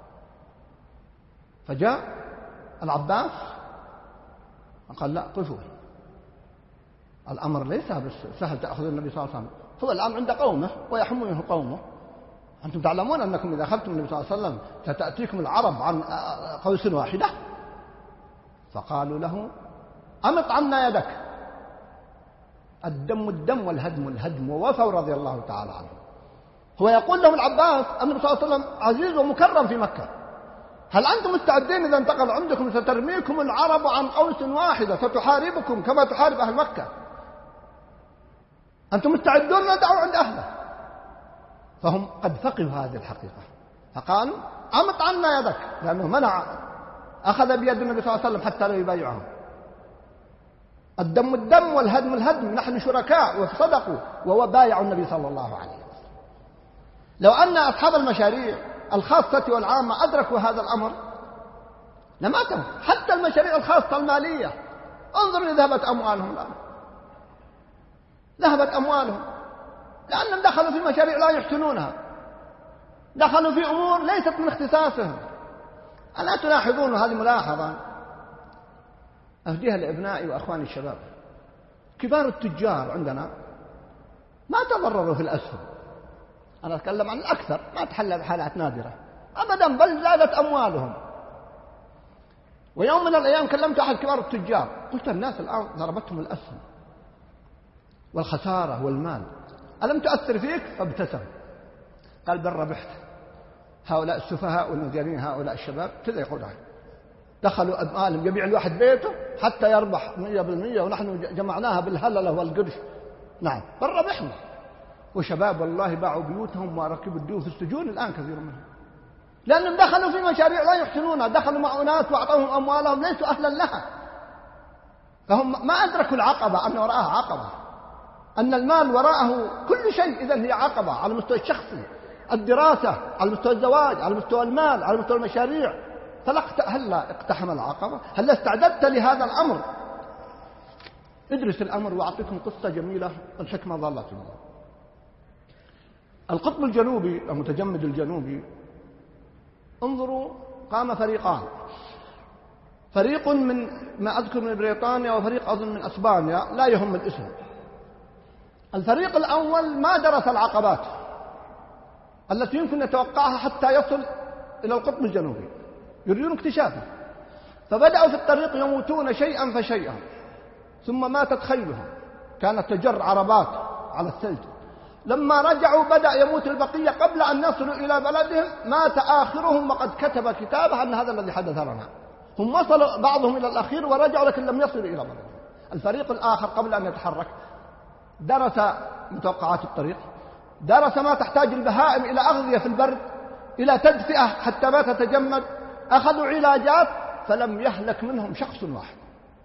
فجاء العباس وقال لا قفوا، الأمر ليس سهل تأخذ النبي صلى الله عليه وسلم، هو الآن عند قومه ويحم منه قومه، أنتم تعلمون أنكم إذا أخذتم النبي صلى الله عليه وسلم ستأتيكم العرب عن قوس واحدة. فقالوا له أمط عنا يدك، الدم الدم والهدم الهدم، ووفوا رضي الله تعالى عنه. هو يقول له العباس النبي صلى الله عليه وسلم عزيز ومكرم في مكة، هل أنتم مستعدين إذا انتقل عندكم سترميكم العرب عن قوس واحدة، ستحاربكم كما تحارب أهل مكة، أنتم مستعدون ندعوا عند أهله؟ فهم قد فقهوا هذه الحقيقة، فقالوا أمط عنا يدك، لأنه منع، أخذ بيد النبي صلى الله عليه وسلم حتى لا يبايعهم. الدم الدم والهدم الهدم، نحن شركاء، وصدقوا وبايعوا النبي صلى الله عليه وسلم. لو أن أصحاب المشاريع الخاصة والعامة أدركوا هذا الأمر لما تم، حتى المشاريع الخاصة المالية، انظروا ذهبت أموالهم الآن، ذهبت أموالهم لأنهم دخلوا في مشاريع لا يحسنونها، دخلوا في أمور ليست من اختصاصهم. ألا تلاحظون هذه ملاحظة أهديها لأبنائي وأخواني الشباب، كبار التجار عندنا ما تضرروا في الأسهم، أنا أتكلم عن الأكثر، ما تحلى بحالات نادرة أبدا، بل زادت أموالهم. ويوم من الأيام كلمت أحد كبار التجار، قلت الناس الآن ضربتهم الأسهم والخسارة والمال، ألم تؤثر فيك؟ فابتسم قال بل ربحت. هؤلاء السفهاء والمجانين، هؤلاء الشباب كذا يقولون، دخلوا أموالهم، يبيع الواحد بيته حتى يربح مئة بالمئة، ونحن جمعناها بالهللة والقرش. نعم بل ربحنا. وشباب والله باعوا بيوتهم وركبوا الديون في السجون الآن كثير منهم، لأنهم دخلوا في مشاريع لا يحسنونها، دخلوا مع أناس وأعطوهم أموالهم ليسوا أهلا لها، فهم ما أدركوا العقبة، أن وراءها عقبة، أن المال وراءه كل شيء، إذن هي عقبة على المستوى الشخصي، الدراسة، على مستوى الزواج، على مستوى المال، على مستوى المشاريع. فلا هلا اقتحم العقبة، هلا استعددت لهذا الأمر؟ ادرس الأمر وأعطيكم قصة جميلة، الحكمة ظلت الله. القطب الجنوبي المتجمد الجنوبي، انظروا، قام فريقان، فريق من ما أذكر من بريطانيا وفريق أظن من أسبانيا، لا يهم الاسم. الفريق الأول ما درس العقبات التي يمكن نتوقعها حتى يصل إلى القطب الجنوبي، يريدون اكتشافه، فبدأوا في الطريق يموتون شيئا فشيئا، ثم ماتت خيلهم، كانت تجر عربات على الثلج. لما رجعوا بدأ يموت البقية، قبل أن يصلوا إلى بلدهم مات آخرهم، وقد كتب كتابه أن هذا الذي حدث لنا. هم وصلوا بعضهم إلى الأخير ورجعوا، لكن لم يصلوا إلى بلدهم. الفريق الآخر قبل أن يتحرك درس متوقعات الطريق، درس ما تحتاج البهائم إلى أغذية في البرد، إلى تدفئة حتى ما تتجمد، أخذوا علاجات، فلم يهلك منهم شخص واحد،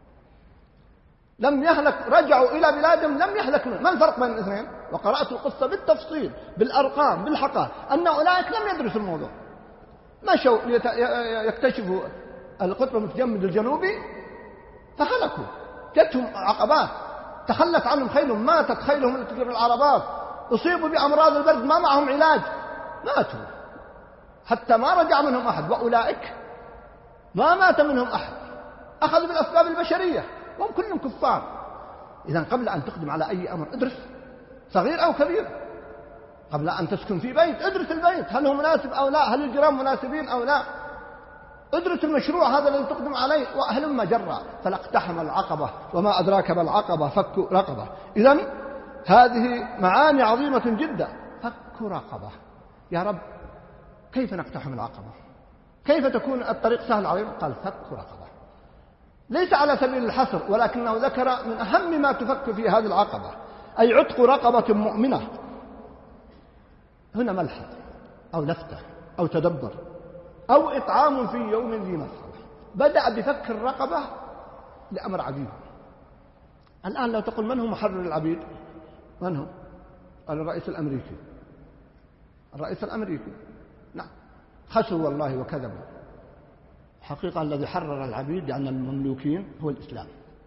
لم يهلك، رجعوا إلى بلادهم لم يهلك منهم. ما الفرق بين الاثنين؟ وقرأت القصة بالتفصيل بالأرقام بالحقائق، أن أولئك لم يدرسوا الموضوع، مشوا يكتشفوا القطب المتجمد الجنوبي فهلكوا، جتهم عقبات، تخلت عنهم خيلهم، ماتت خيلهم التي تجر العربات، أصيبوا بأمراض البرد ما معهم علاج، ماتوا حتى ما رجع منهم أحد. وأولئك ما مات منهم أحد، أخذوا بالأسباب البشرية وهم كلهم كفار. إذن قبل أن تقدم على أي أمر ادرس، صغير أو كبير. قبل أن تسكن في بيت ادرس البيت، هل هو مناسب أو لا، هل الجيران مناسبين أو لا، ادرس المشروع هذا الذي تقدم عليه، وهلم جرا. فلاقتحم العقبة، وما أدراك ما العقبة، فك رقبة. إذن هذه معاني عظيمة جدا. فك رقبة، يا رب كيف نقتحم العقبة؟ كيف تكون الطريق سهل علينا؟ قال فك رقبة، ليس على سبيل الحصر، ولكنه ذكر من أهم ما تفك في هذه العقبة، أي عتق رقبة مؤمنة. هنا ملحظ أو لفتة، أو تدبر. أو إطعام في يوم ذي مسغبة. بدأ بفك الرقبة لأمر عجيب. الآن لو تقول من هو محرر العبيد؟ من هو؟ قال الرئيس الأمريكي. الرئيس الأمريكي نعم، خسوا والله وكذبوا. حقيقة الذي حرر العبيد لأن المملوكين هو الإسلام.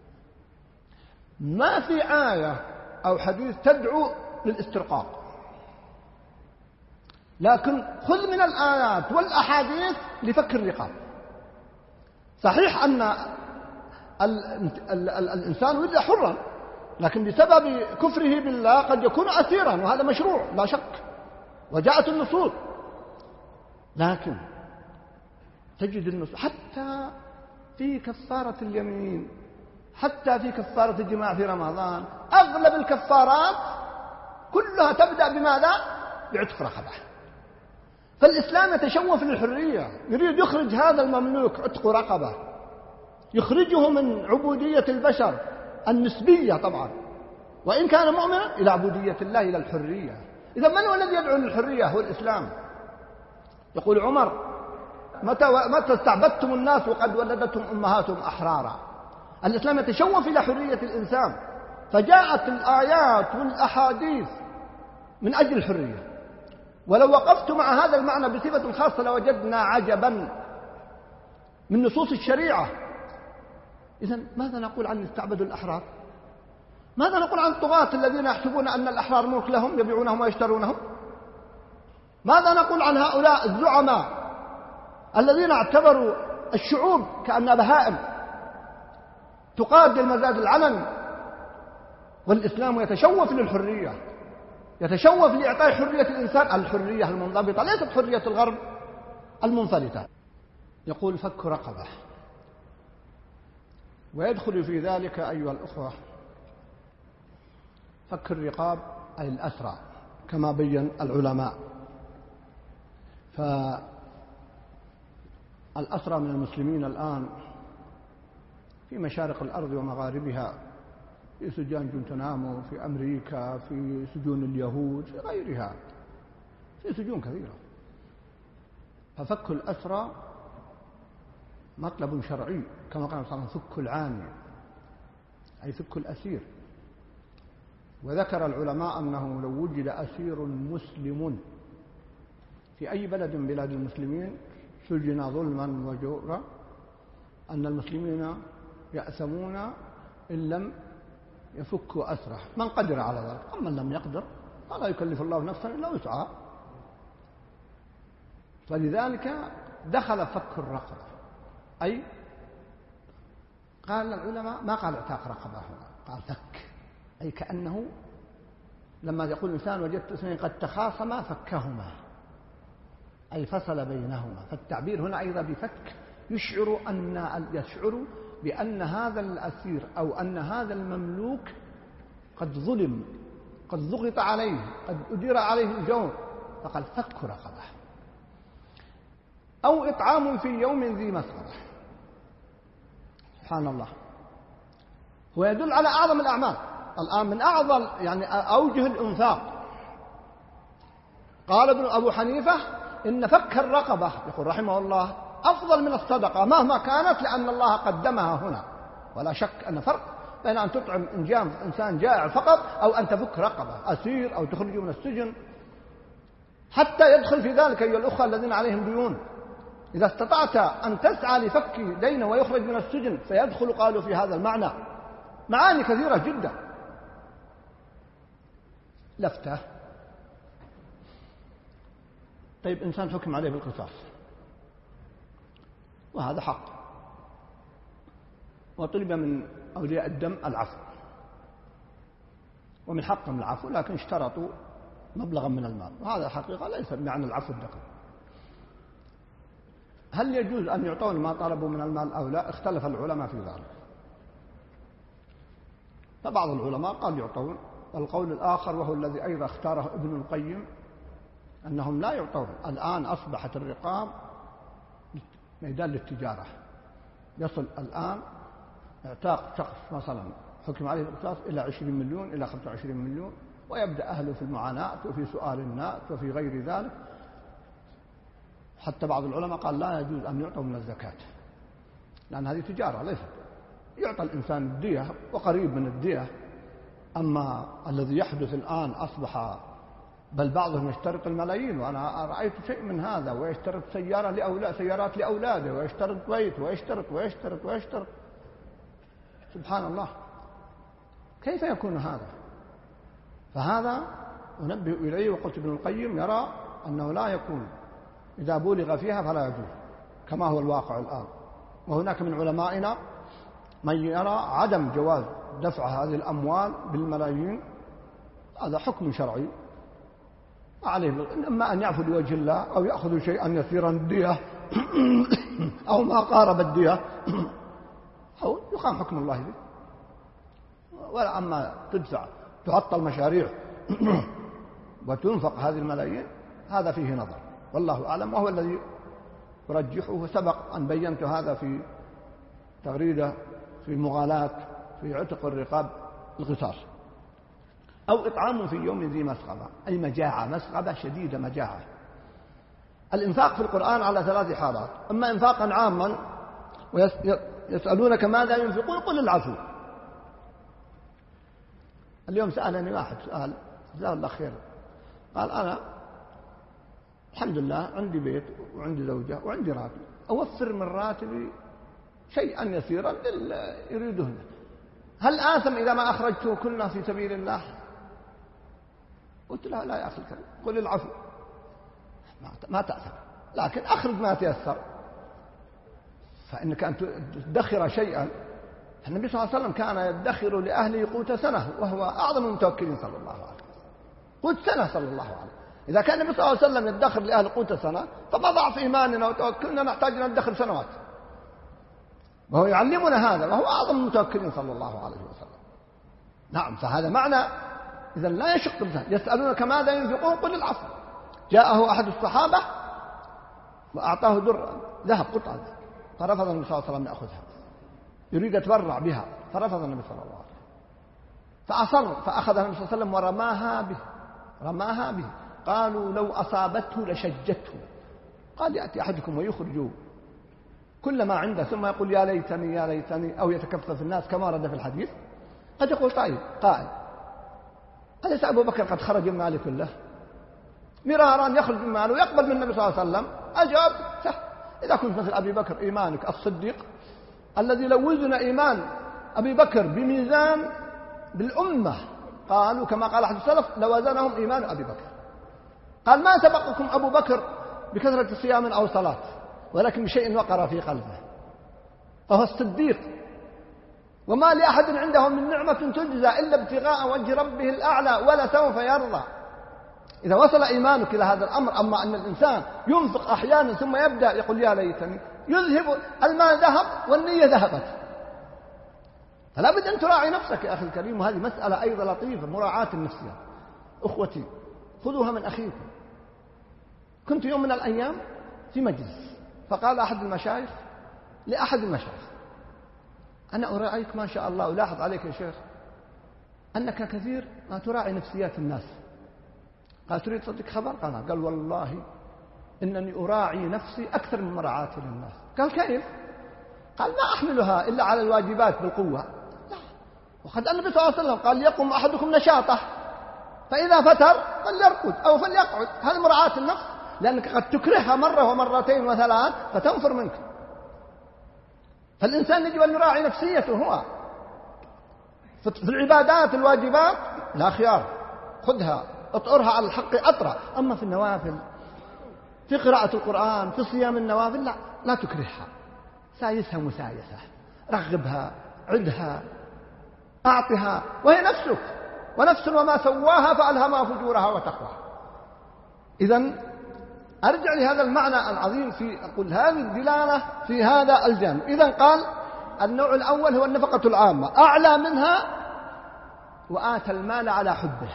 ما في آية أو حديث تدعو للاسترقاق، لكن خذ من الآيات والأحاديث لفك الرقاب. صحيح أن ال ال ال الإنسان ولد حرا، لكن بسبب كفره بالله قد يكون أسيرا، وهذا مشروع لا شك، وجاءت النصوص. لكن تجد النصوص حتى في كفارة اليمين، حتى في كفارة الجماع في رمضان، أغلب الكفارات كلها تبدأ بماذا؟ بعتق رقبة. فالإسلام يتشوف للحرية، يريد يخرج هذا المملوك عتق رقبة، يخرجه من عبودية البشر النسبية طبعا، وإن كان مؤمنا، إلى عبودية الله، إلى الحرية. إذا من هو الذي يدعو للحرية؟ هو الإسلام. يقول عمر: متى متى استعبدتم الناس وقد ولدتهم أمهاتهم أحرارا. الإسلام يتشوف إلى حرية الإنسان، فجاءت الآيات والأحاديث من أجل الحرية. ولو وقفت مع هذا المعنى بصفة خاصة لوجدنا عجبا من نصوص الشريعة. إذن ماذا نقول عن استعبدوا الأحرار؟ ماذا نقول عن الطغاة الذين يحسبون أن الأحرار ملك لهم يبيعونهم ويشترونهم؟ ماذا نقول عن هؤلاء الزعماء الذين اعتبروا الشعوب كأنها بهائم تقاد للمزاد العلن؟ والإسلام يتشوف للحرية، يتشوف لإعطاء حرية الإنسان، الحرية المنضبطة، ليست حرية الغرب المنفلتة. يقول فك رقبة، ويدخل في ذلك أيها الأخوة فك الرقاب أي الأسرى كما بين العلماء. فالأسرى من المسلمين الآن في مشارق الأرض ومغاربها، في سجان جنتنامو، في أمريكا، في سجون اليهود، في غيرها، في سجون كثيرة. ففك الأسرى مطلب شرعي كما قال صلى الله عليه وسلم: فك العاني، أي فك الأسير. وذكر العلماء أنه لو وجد أسير مسلم في أي بلد من بلاد المسلمين سجن ظلما وجورا، أن المسلمين يأثمون إن لم يفكوا أسره، من قدر على ذلك. أما من لم يقدر فلا يكلف الله نفسا إلا وسعها. فلذلك دخل فك الرقبة، أي قال العلماء ما قال اعتاق رقبة هنا، قال فك، أي كأنه لما يقول الإنسان وجدت اثنين قد تخاصما فكهما، أي فصل بينهما. فالتعبير هنا أيضا بفك يشعر أن يشعر بأن هذا الأسير أو أن هذا المملوك قد ظلم، قد ضغط عليه، قد أدير عليه الجور، فقال فك رقبة. أو إطعام في يوم ذي مسغبة. سبحان الله، هو يدل على أعظم الأعمال. الآن من أعظم يعني أوجه الإنفاق، قال ابن أبو حنيفة إن فك الرقبة، يقول رحمه الله، أفضل من الصدقة مهما كانت، لأن الله قدمها هنا. ولا شك أن فرق بين أن تطعم إنجام إنسان جائع فقط، أو أن تفك رقبة أسير، أو تخرجه من السجن. حتى يدخل في ذلك أيها الأخوة الذين عليهم ديون، إذا استطعت أن تسعى لفك دينه ويخرج من السجن فيدخل، قالوا في هذا المعنى معاني كثيرة جدا. لفتة، طيب إنسان حكم عليه بالقصاص وهذا حق، وطلب من أولياء الدم العفو، ومن حقهم العفو، لكن اشترطوا مبلغا من المال، وهذا حقيقة ليس بمعنى العفو الدقيق. هل يجوز أن يعطون ما طلبوا من المال أو لا؟ اختلف العلماء في ذلك. فبعض العلماء قال يعطون، والقول الآخر وهو الذي أيضا اختاره ابن القيم أنهم لا يعطون. الآن أصبحت الرقاب ميدان للتجارة، يصل الآن اعتاق شخص مثلا حكم عليه بالقصاص إلى عشرين مليون إلى خمسة وعشرين مليون، ويبدأ أهله في المعاناة وفي سؤال الناس وفي غير ذلك. حتى بعض العلماء قال لا يجوز أن يعطوا من الزكاة، لأن هذه تجارة ليست. يعطى الإنسان الدية وقريب من الدية. أما الذي يحدث الآن أصبح بل بعضهم يشترط الملايين، وأنا رأيت شيء من هذا، ويشترط سيارة لأولاد سيارات لأولاده، ويشترط بيت، ويشترط ويشترط ويشترط. سبحان الله، كيف يكون هذا؟ فهذا أنبه إليه. وقلت ابن القيم يرى أنه لا يكون إذا بولغ فيها فلا يجوز، كما هو الواقع الآن. وهناك من علمائنا من يرى عدم جواز دفع هذه الأموال بالملايين، هذا حكم شرعي عليه، إما أن يعفو لوجه الله أو يأخذ شيئا يسيرا الدية أو ما قارب الدية أو يقام حكم الله به. ولا أما تدفع تعطل مشاريع وتنفق هذه الملايين، هذا فيه نظر، والله أعلم، وهو الذي يرجحه. سبق أن بينت هذا في تغريدة في مغالاة في عتق الرقاب القصاص. أو إطعام في يوم ذي مسغبة، أي مجاعة، مسغبة شديدة مجاعة. الإنفاق في القرآن على ثلاث حالات: أما إنفاقا عاما ويسألونك ماذا ينفقون قل العفو. اليوم سألني واحد سؤال جزاه الله خير، قال أنا الحمد لله عندي بيت وعندي زوجة وعندي راتب، أوفر من راتبي شيئا يسيرا للي يريدونه، هل آثم إذا ما أخرجته كله في سبيل الله؟ قلت له لا يا أخي الكريم، قل العفو، ما تأثم، لكن أخرج ما تيسر. فإنك أن تدخر شيئا. النبي صلى الله عليه وسلم كان يدخر لأهله قوت سنة، وهو أعظم المتوكلين صلى الله عليه وسلم. قوت سنة صلى الله عليه وسلم. إذا كان النبي صلى الله عليه وسلم يدخر لأهل قوت سنة، فما ضعف إيماننا وتوكلنا نحتاج أن ندخر سنوات. وهو يعلمنا هذا، وهو أعظم المتوكلين صلى الله عليه وسلم. نعم، فهذا معنى. إذا لا يشق بذلك. يسألونك ماذا ينفقون قل العفو. جاءه أحد الصحابة وأعطاه در ذهب قطعة، فرفض النبي صلى الله عليه وسلم يأخذها، يريد يتبرع بها، فرفض النبي صلى الله عليه وسلم، فأصر فأخذها النبي صلى الله عليه وسلم ورماها به رماها به قالوا لو أصابته لشجته. قال يأتي أحدكم ويخرج كل ما عنده ثم يقول يا ليتني يا ليتني، أو يتكفف الناس كما ورد في الحديث. قد يقول طيب قائل أليس أبو بكر قد خرج من ماله كله؟ مرارا يخرج من ماله ويقبل من النبي صلى الله عليه وسلم. أجاب سهل، إذا كنت مثل أبي بكر إيمانك الصديق الذي لو وزن إيمان أبي بكر بميزان بالأمة، قالوا كما قال أحد السلف لوزنهم إيمان أبي بكر. قال ما سبقكم أبو بكر بكثرة صيام أو صلاة، ولكن بشيء وقر في قلبه، فهو الصديق. وما لأحد عنده من نعمة تجزى إلا ابتغاء وجه ربه الأعلى ولا سوف يرضى. إذا وصل إيمانك إلى هذا الأمر. أما أن الإنسان ينفق أحيانا ثم يبدأ يقول يا ليتني، يذهب المال ذهب والنية ذهبت. فلا بد أن تراعي نفسك يا أخي الكريم. وهذه مسألة أيضا لطيفة، مراعاة النفسية. أخوتي خذوها من أخيكم. كنت يوم من الأيام في مجلس، فقال أحد المشايخ لأحد المشايخ أنا أراعيك ما شاء الله، ألاحظ عليك يا شيخ أنك كثير ما تراعي نفسيات الناس. قال تريد صدق خبر؟ قال قال والله إنني أراعي نفسي أكثر من مراعاتي للناس. قال كيف؟ قال ما أحملها إلا على الواجبات بالقوة. لا، وقد النبي صلى الله عليه وسلم قال يقوم أحدكم نشاطه، فإذا فتر فليرقد أو فليقعد. هذا مراعاة النفس، لأنك قد تكرهها مرة ومرتين وثلاث فتنفر منك. فالإنسان يجب أن يراعي نفسيته هو. في العبادات الواجبات لا خيار، خذها اطعرها على الحق أطرى. أما في النوافل، في قراءة القرآن، في صيام النوافل، لا لا تكرهها، سايسها مسايسة، رغبها، عدها، أعطها، وهي نفسك، ونفس وما سواها فألهمها فجورها وتقواها. إذن أرجع لهذا المعنى العظيم في أقول هذه الدلالة في هذا الجانب. إذن قال النوع الأول هو النفقة العامة، أعلى منها وآتى المال على حبه،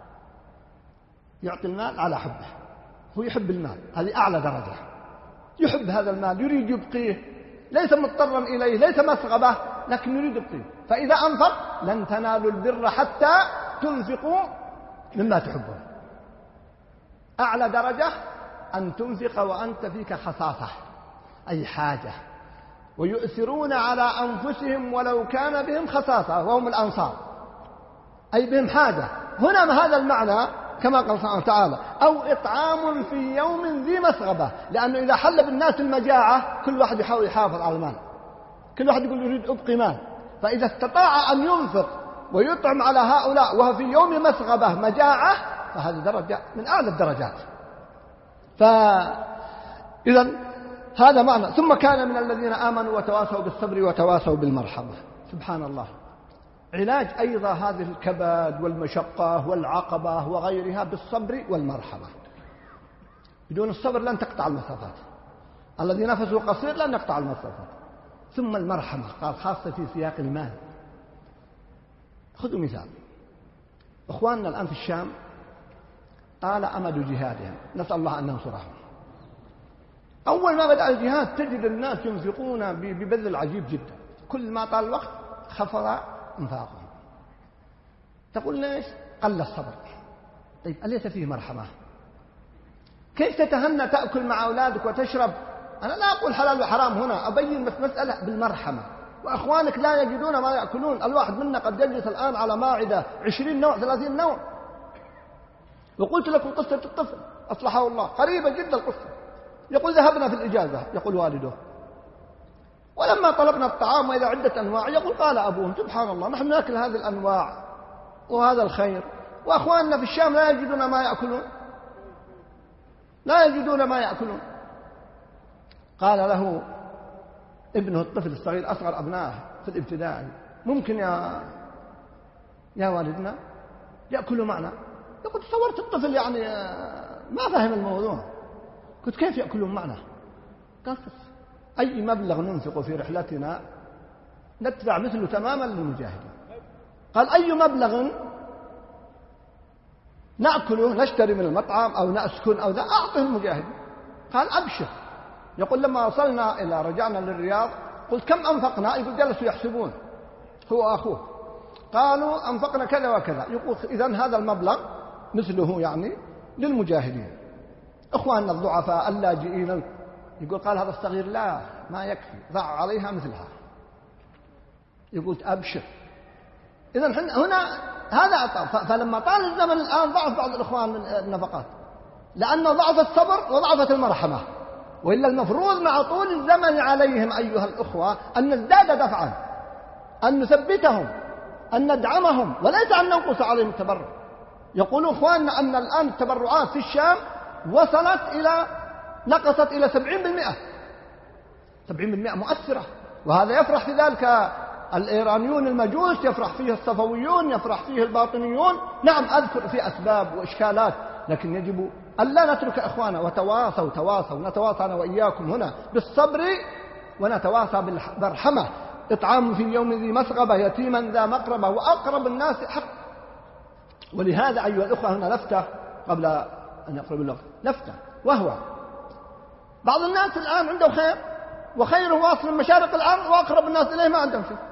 يعطي المال على حبه، هو يحب المال، هذه أعلى درجة، يحب هذا المال، يريد يبقيه، ليس مضطرا إليه، ليس مسغبة، لكن يريد يبقيه. فإذا أنفق لن تنالوا البر حتى تنفقوا مما تحبون. أعلى درجة أن تنفق وأنت فيك خصاصة أي حاجة، ويؤثرون على أنفسهم ولو كان بهم خصاصة وهم الأنصار، أي بهم حاجة. هنا هذا المعنى كما قال سبحانه وتعالى أو إطعام في يوم ذي مسغبة، لأنه إذا حل بالناس المجاعة كل واحد يحاول يحافظ على المال، كل واحد يقول يريد أبقي مال، فإذا استطاع أن ينفق ويطعم على هؤلاء وهو في يوم مسغبة مجاعة فهذه درجة من أعلى الدرجات. فإذا هذا معنى. ثم كان من الذين آمنوا وتواصوا بالصبر وتواصوا بالمرحمة. سبحان الله، علاج أيضا هذه الكبد والمشقة والعقبة وغيرها بالصبر والمرحمة. بدون الصبر لن تقطع المسافات، الذي نفسه قصير لن يقطع المسافات. ثم المرحمة قال خاصة في سياق المال. خذوا مثال، إخواننا الآن في الشام طال أمد جهادهم، نسأل الله أن ينصرهم. أول ما بدأ الجهاد تجد الناس ينفقون ببذل عجيب جدا، كل ما طال الوقت خفض انفاقهم. تقول ليش؟ قل الصبر. طيب أليس فيه مرحمة؟ كيف تتهنى تأكل مع أولادك وتشرب؟ أنا لا أقول حلال وحرام هنا، أبين بس مسألة بالمرحمة. وأخوانك لا يجدون ما يأكلون، الواحد منا قد يجلس الآن على مائدة عشرين نوع ثلاثين نوع. وقلت لكم قصة الطفل أصلحه الله، قريبة جدا القصة. يقول ذهبنا في الإجازة، يقول والده، ولما طلبنا الطعام وإذا عدة أنواع، يقول قال أبوهم سبحان الله نحن نأكل هذه الأنواع وهذا الخير، وأخواننا في الشام لا يجدون ما يأكلون، لا يجدون ما يأكلون. قال له ابنه الطفل الصغير أصغر أبنائه في الابتدائي ممكن يا يا والدنا يأكلوا معنا؟ يقول تصورت الطفل يعني ما فهم الموضوع. قلت كيف يأكلون معنا؟ قال أي مبلغ ننفق في رحلتنا ندفع مثله تماما للمجاهدين. قال أي مبلغ نأكله نشتري من المطعم أو نأسكن أو ذا أعطه المجاهدين. قال أبشر. يقول لما وصلنا إلى رجعنا للرياض قلت كم أنفقنا؟ يقول جلسوا يحسبون هو وأخوه، قالوا أنفقنا كذا وكذا. يقول إذن هذا المبلغ مثله يعني للمجاهدين. إخواننا الضعفاء اللاجئين، يقول قال هذا الصغير لا ما يكفي، ضع عليها مثلها. يقول أبشر. إذن هنا هذا أطار. فلما طال الزمن الآن ضعف بعض الإخوان من النفقات، لأنه ضعف الصبر وضعفت المرحمة. وإلا المفروض مع طول الزمن عليهم أيها الأخوة أن نزداد دفعا، أن نثبتهم، أن ندعمهم، وليس أن ننقص عليهم التبرع. يقولون إخواننا أن الآن التبرعات في الشام وصلت إلى نقصت إلى سبعين بالمئة. سبعين بالمئة مؤثرة، وهذا يفرح في ذلك الإيرانيون المجوس، يفرح فيه الصفويون، يفرح فيه الباطنيون. نعم أذكر في أسباب وإشكالات، لكن يجب ألا نترك أخوانا. وتواصوا تواصوا نتواصى أنا وإياكم هنا بالصبر ونتواصى بالرحمة. إطعام في يوم ذي مسغبة يتيما ذا مقربة وأقرب الناس حق. ولهذا أيها الأخوة هنا لفتة قبل أن يقرب اللغة، لفتة، وهو بعض الناس الآن عنده خير وخيره واصل من مشارق الأرض وأقرب الناس إليه ما عندهم شيء،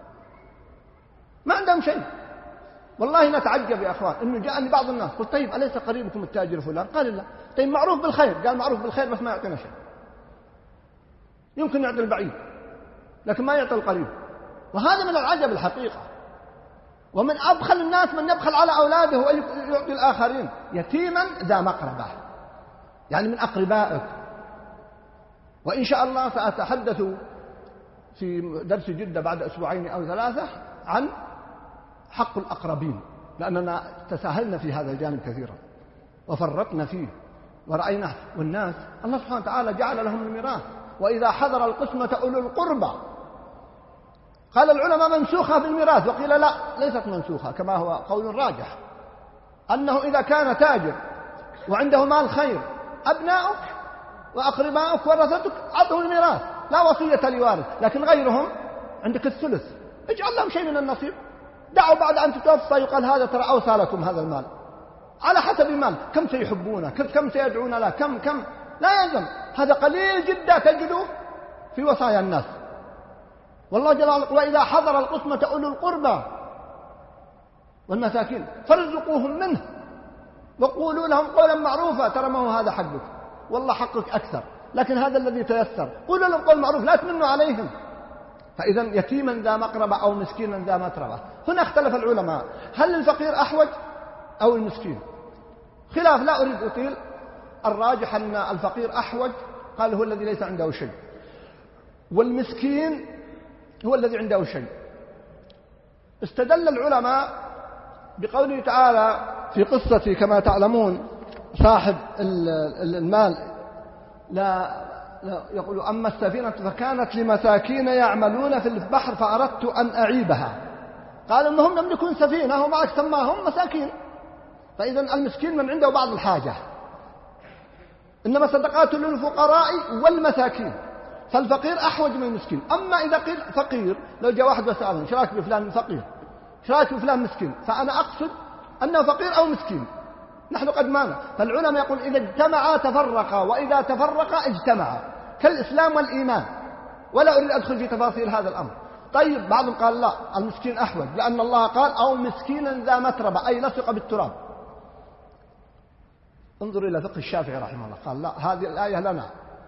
ما عندهم شيء. والله نتعجب يا أخوان إنه جاءني بعض الناس قلت طيب أليس قريبكم التاجر فلان؟ قال لا. طيب معروف بالخير؟ قال معروف بالخير بس ما يعطينا شيء. يمكن يعطي البعيد لكن ما يعطي القريب. وهذا من العجب الحقيقة. ومن أبخل الناس من يبخل على أولاده ويعطي الآخرين. يتيما ذا مقربة يعني من أقربائك. وإن شاء الله سأتحدث في درس جدة بعد أسبوعين أو ثلاثة عن حق الأقربين، لأننا تساهلنا في هذا الجانب كثيرا وفرطنا فيه ورأيناه. والناس الله سبحانه وتعالى جعل لهم الميراث، وإذا حضر القسمة أولو القربى. قال العلماء منسوخة بالميراث، وقيل لا ليست منسوخة كما هو قول راجح، أنه إذا كان تاجر وعنده مال خير أبناؤك وأقرباؤك ورثتك أعطوا الميراث، لا وصية لوارث. لكن غيرهم عندك الثلث، اجعل لهم شيء من النصيب. دعوا بعد أن تتوفى يقال هذا ترى أوصى لكم هذا المال على حسب المال، كم سيحبونه، كم سيدعون له، كم كم لا يلزم. هذا قليل جدا تجده في وصايا الناس. والله جل وعلا وإذا حضر القسمة أولو القربى والمساكين فارزقوهم منه وقولوا لهم قولا معروفا، ترى ما هو هذا حقك. والله حقك أكثر، لكن هذا الذي تيسر. قولوا لهم قول معروف، لا تمنوا عليهم. فإذا يتيما ذا مقربة أو مسكينا ذا متربة. هنا اختلف العلماء، هل الفقير أحوج أو المسكين؟ خلاف، لا أريد أطيل. الراجح أن الفقير أحوج، قال هو الذي ليس عنده شيء، والمسكين هو الذي عنده شيء. استدل العلماء بقوله تعالى في قصة كما تعلمون صاحب المال، لا, لا يقول أما السفينة فكانت لمساكين يعملون في البحر فأردت أن أعيبها. قال إنهم يملكون سفينة ومعك سماهم مساكين. فإذا المسكين من عنده بعض الحاجة، إنما صدقات للفقراء والمساكين. فالفقير أحوج من المسكين. أما إذا قيل فقير، لو جاء واحد وسأله ايش رايك بفلان فقير، ايش رايك بفلان مسكين، فأنا أقصد أنه فقير أو مسكين، نحن قد مانا. فالعلماء يقول إذا اجتمعا تفرقا وإذا تفرقا اجتمعا، كالإسلام والإيمان. ولا أريد أدخل في تفاصيل هذا الأمر. طيب بعضهم قال لا، المسكين أحوج، لأن الله قال أو مسكينا ذا متربة، أي لصق بالتراب. انظر إلى فقه الشافعي رحمه الله، قال لا، هذه الآية لنا،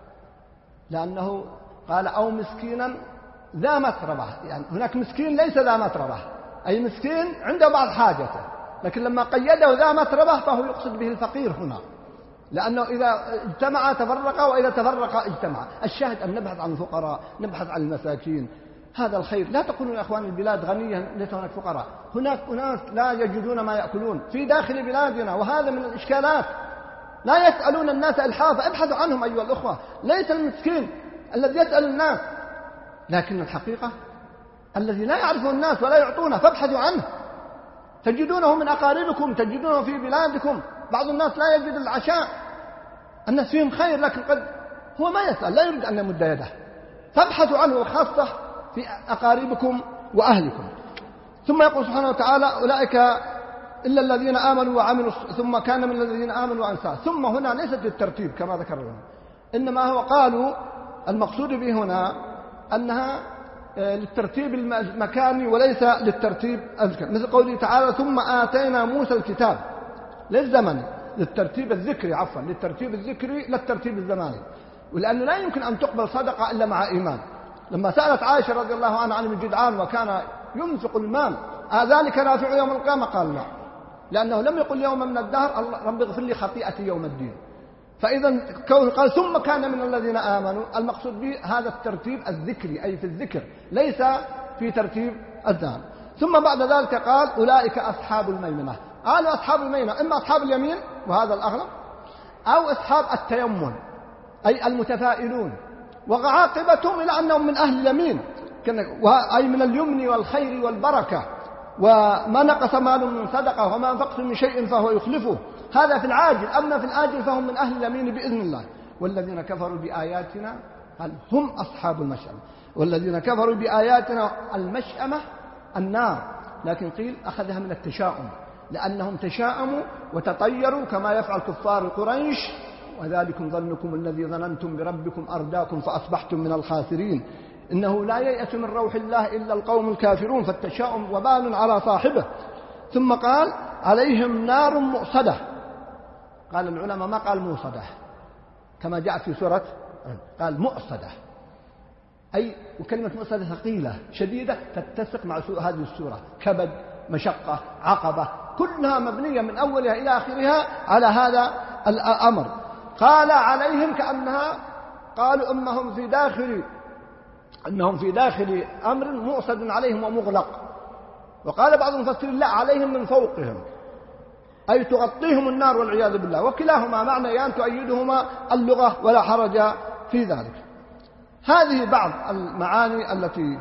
لأنه قال أو مسكينا ذا متربة، يعني هناك مسكين ليس ذا متربة، أي مسكين عنده بعض حاجته، لكن لما قيده ذا متربة فهو يقصد به الفقير هنا، لأنه إذا اجتمع تفرق وإذا تفرق اجتمع. الشاهد أن نبحث عن الفقراء، نبحث عن المساكين، هذا الخير. لا تقولوا يا أخوان البلاد غنية ليس هناك فقراء، هناك أناس لا يجدون ما يأكلون في داخل بلادنا، وهذا من الإشكالات. لا يسألون الناس إلحافا، ابحثوا عنهم أيها الأخوة. ليس المسكين الذي يسأل الناس، لكن الحقيقة الذي لا يعرفه الناس ولا يعطونه، فابحثوا عنه. تجدونه من أقاربكم، تجدونه في بلادكم. بعض الناس لا يجد العشاء، الناس فيهم خير، لكن قد هو ما يسأل، لا يريد أن يمد يده. فابحثوا عنه، وخاصة في أقاربكم وأهلكم. ثم يقول سبحانه وتعالى أولئك إلا الذين آمنوا وعملوا، ثم كان من الذين آمنوا وأنساه. ثم هنا ليست للترتيب كما ذكر لنا، إنما هو قالوا المقصود به هنا أنها للترتيب المكاني وليس للترتيب الذكري، مثل قوله تعالى ثم آتينا موسى الكتاب للزمن، للترتيب الذكري، عفوا للترتيب الذكري لا الترتيب الزماني. ولأنه لا يمكن أن تقبل صدقة إلا مع إيمان. لما سألت عائشة رضي الله عنها عن الجدعان وكان ينفق المال أذلك نافع يوم القيامة، قال لا، لأنه لم يقل يوم من الدهر رب اغفر لي خطيئتي يوم الدين. فإذا كون قال ثم كان من الذين آمنوا، المقصود به هذا الترتيب الذكري، أي في الذكر، ليس في ترتيب الزمان. ثم بعد ذلك قال أولئك أصحاب الميمنة. قالوا أصحاب الميمنة إما أصحاب اليمين وهذا الأغلب، أو أصحاب التيمم أي المتفائلون، وعاقبتهم إلى أنهم من أهل اليمين، أي من اليمن والخير والبركة. وما نقص مال من صدقة وما أنفقتم من شيء فهو يخلفه، هذا في العاجل. أما في الآجل فهم من أهل اليمين بإذن الله. والذين كفروا بآياتنا هم أصحاب المشأمة. والذين كفروا بآياتنا المشأمة النار، لكن قيل أخذها من التشاؤم، لأنهم تشاءموا وتطيروا كما يفعل كفار قريش، وذلكم ظنكم الذي ظننتم بربكم أرداكم فأصبحتم من الخاسرين. إنه لا ييأس من روح الله إلا القوم الكافرون. فالتشاؤم وبال على صاحبه. ثم قال عليهم نار مؤصدة. قال العلماء ما قال موصدة كما جاء في سورة، قال مؤصدة، أي وكلمة مؤصدة ثقيلة شديدة تتسق مع هذه السورة، كبد، مشقة، عقبة، كلها مبنية من أولها إلى آخرها على هذا الأمر. قال عليهم كأنها قالوا إنهم في داخل أنهم في داخل أمر مؤصد عليهم ومغلق. وقال بعض المفسرين لا، عليهم من فوقهم، أي تغطيهم النار والعياذ بالله. وكلاهما معنيان تؤيدهما اللغة ولا حرج في ذلك. هذه بعض المعاني التي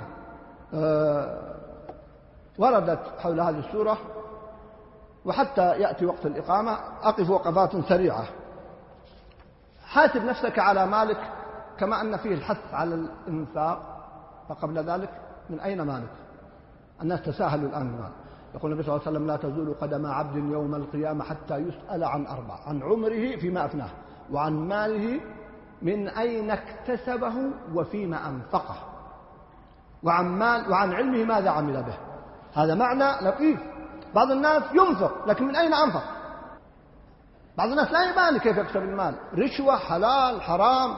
وردت حول هذه السورة. وحتى يأتي وقت الإقامة أقف وقفات سريعة. حاسب نفسك على مالك كما أن فيه الحث على الإنفاق، فقبل ذلك من أين مالك؟ الناس تساهلوا الآن بمال. يقول النبي صلى الله عليه وسلم لا تزول قدم عبد يوم القيامة حتى يسأل عن أربع: عن عمره فيما أفناه، وعن ماله من أين اكتسبه وفيما أنفقه، وعن, مال وعن علمه ماذا عمل به. هذا معنى لطيف. بعض الناس ينفق لكن من أين أنفق؟ بعض الناس لا يبالي كيف يكسب المال، رشوة، حلال، حرام،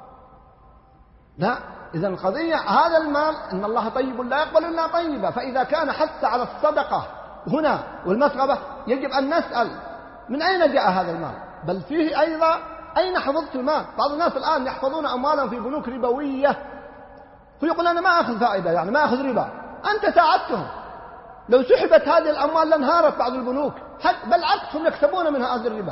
لا. إذا القضية هذا المال إن الله طيب لا يقبل إلا طيبا، فإذا كان حتى على الصدقة هنا والمسغبة يجب أن نسأل من أين جاء هذا المال، بل فيه أيضا أين حفظت المال. بعض الناس الآن يحفظون أموالهم في بنوك ربوية ويقول أنا ما أخذ فائدة، يعني ما أخذ ربا. أنت ساعدتهم، لو سحبت هذه الأموال لانهارت بعض البنوك، بل عكس هم يكسبون منها هذا الربا.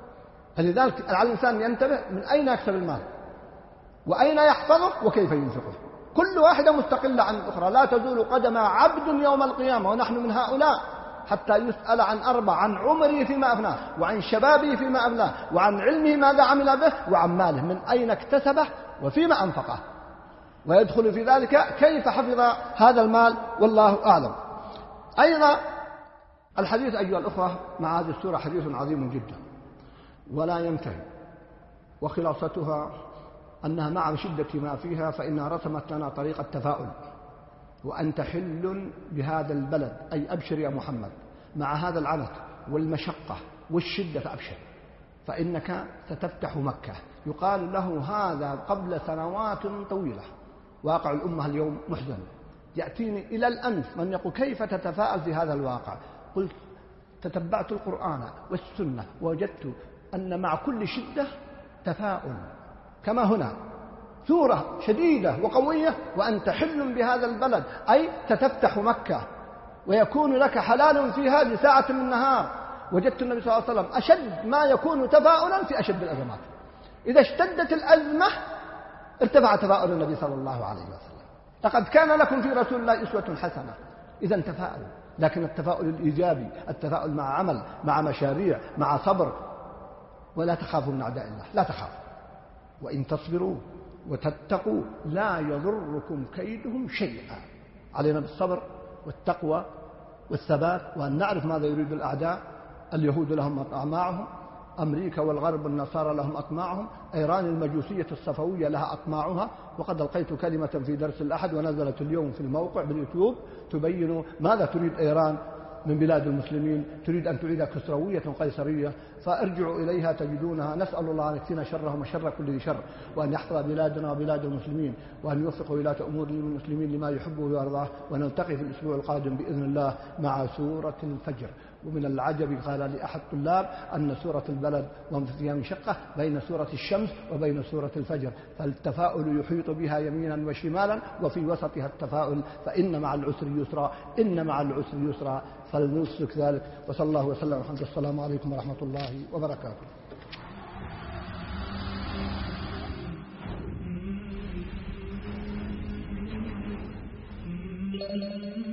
فلذلك على الإنسان ينتبه من أين يكسب المال وأين يحفظه وكيف ينفقه. كل واحدة مستقلة عن الأخرى، لا تزول قدم عبد يوم القيامة ونحن من هؤلاء حتى يسأل عن أربع: عن عمره فيما أفناه، وعن شبابه فيما أبلاه، وعن علمه ماذا عمل به، وعن ماله من أين اكتسبه وفيما أنفقه، ويدخل في ذلك كيف حفظ هذا المال، والله أعلم. أيضا الحديث أيها الأخوة مع هذه السورة حديث عظيم جدا ولا ينتهي، وخلاصتها أنها مع شدة ما فيها فإنها رسمت لنا طريق التفاؤل، وأنت حل بهذا البلد، أي أبشر يا محمد مع هذا العنت والمشقة والشدة، فأبشر فإنك ستفتح مكة. يقال له هذا قبل سنوات طويلة. واقع الأمة اليوم محزن. يأتيني إلى الأنف من يقول كيف تتفاءل في هذا الواقع؟ قلت تتبعت القرآن والسنة ووجدت أن مع كل شدة تفاؤل، كما هنا سورة شديدة وقوية وأنت حل بهذا البلد، أي ستفتح مكة ويكون لك حلال فيها لساعة من النهار. وجدت النبي صلى الله عليه وسلم أشد ما يكون تفاؤلا في أشد الأزمات. إذا اشتدت الأزمة ارتفع تفاؤل النبي صلى الله عليه وسلم. لقد كان لكم في رسول الله أسوة حسنة. إذا تفاؤلوا، لكن التفاؤل الإيجابي، التفاؤل مع عمل، مع مشاريع، مع صبر. ولا تخافوا من أعداء الله، لا تخافوا، وإن تصبروا وتتقوا لا يضركم كيدهم شيئا. علينا بالصبر والتقوى والثبات، وأن نعرف ماذا يريد الأعداء. اليهود لهم أطماعهم، أمريكا والغرب والنصارى لهم أطماعهم، إيران المجوسية الصفوية لها أطماعها. وقد ألقيت كلمة في درس الأحد ونزلت اليوم في الموقع باليوتيوب تبين ماذا تريد إيران من بلاد المسلمين. تريد أن تعيد كسروية قيصرية، فارجعوا إليها تجدونها. نسأل الله أن يكفينا شرهم وشر كل ذي شر، وأن يحفظ بلادنا وبلاد المسلمين، وأن يوفق ولاة أمور المسلمين لما يحبه ويرضاه. ونلتقي في الأسبوع القادم بإذن الله مع سورة الفجر. ومن العجب قال لأحد الطلاب أن سورة البلد وهم في أيام شقة بين سورة الشمس وبين سورة الفجر، فالتفاؤل يحيط بها يمينا وشمالا، وفي وسطها التفاؤل، فإن مع العسر يسرا، إن مع العسر يسرا، فلنسلك ذلك. وصلى الله وسلم على محمد. السلام عليكم ورحمة الله وبركاته.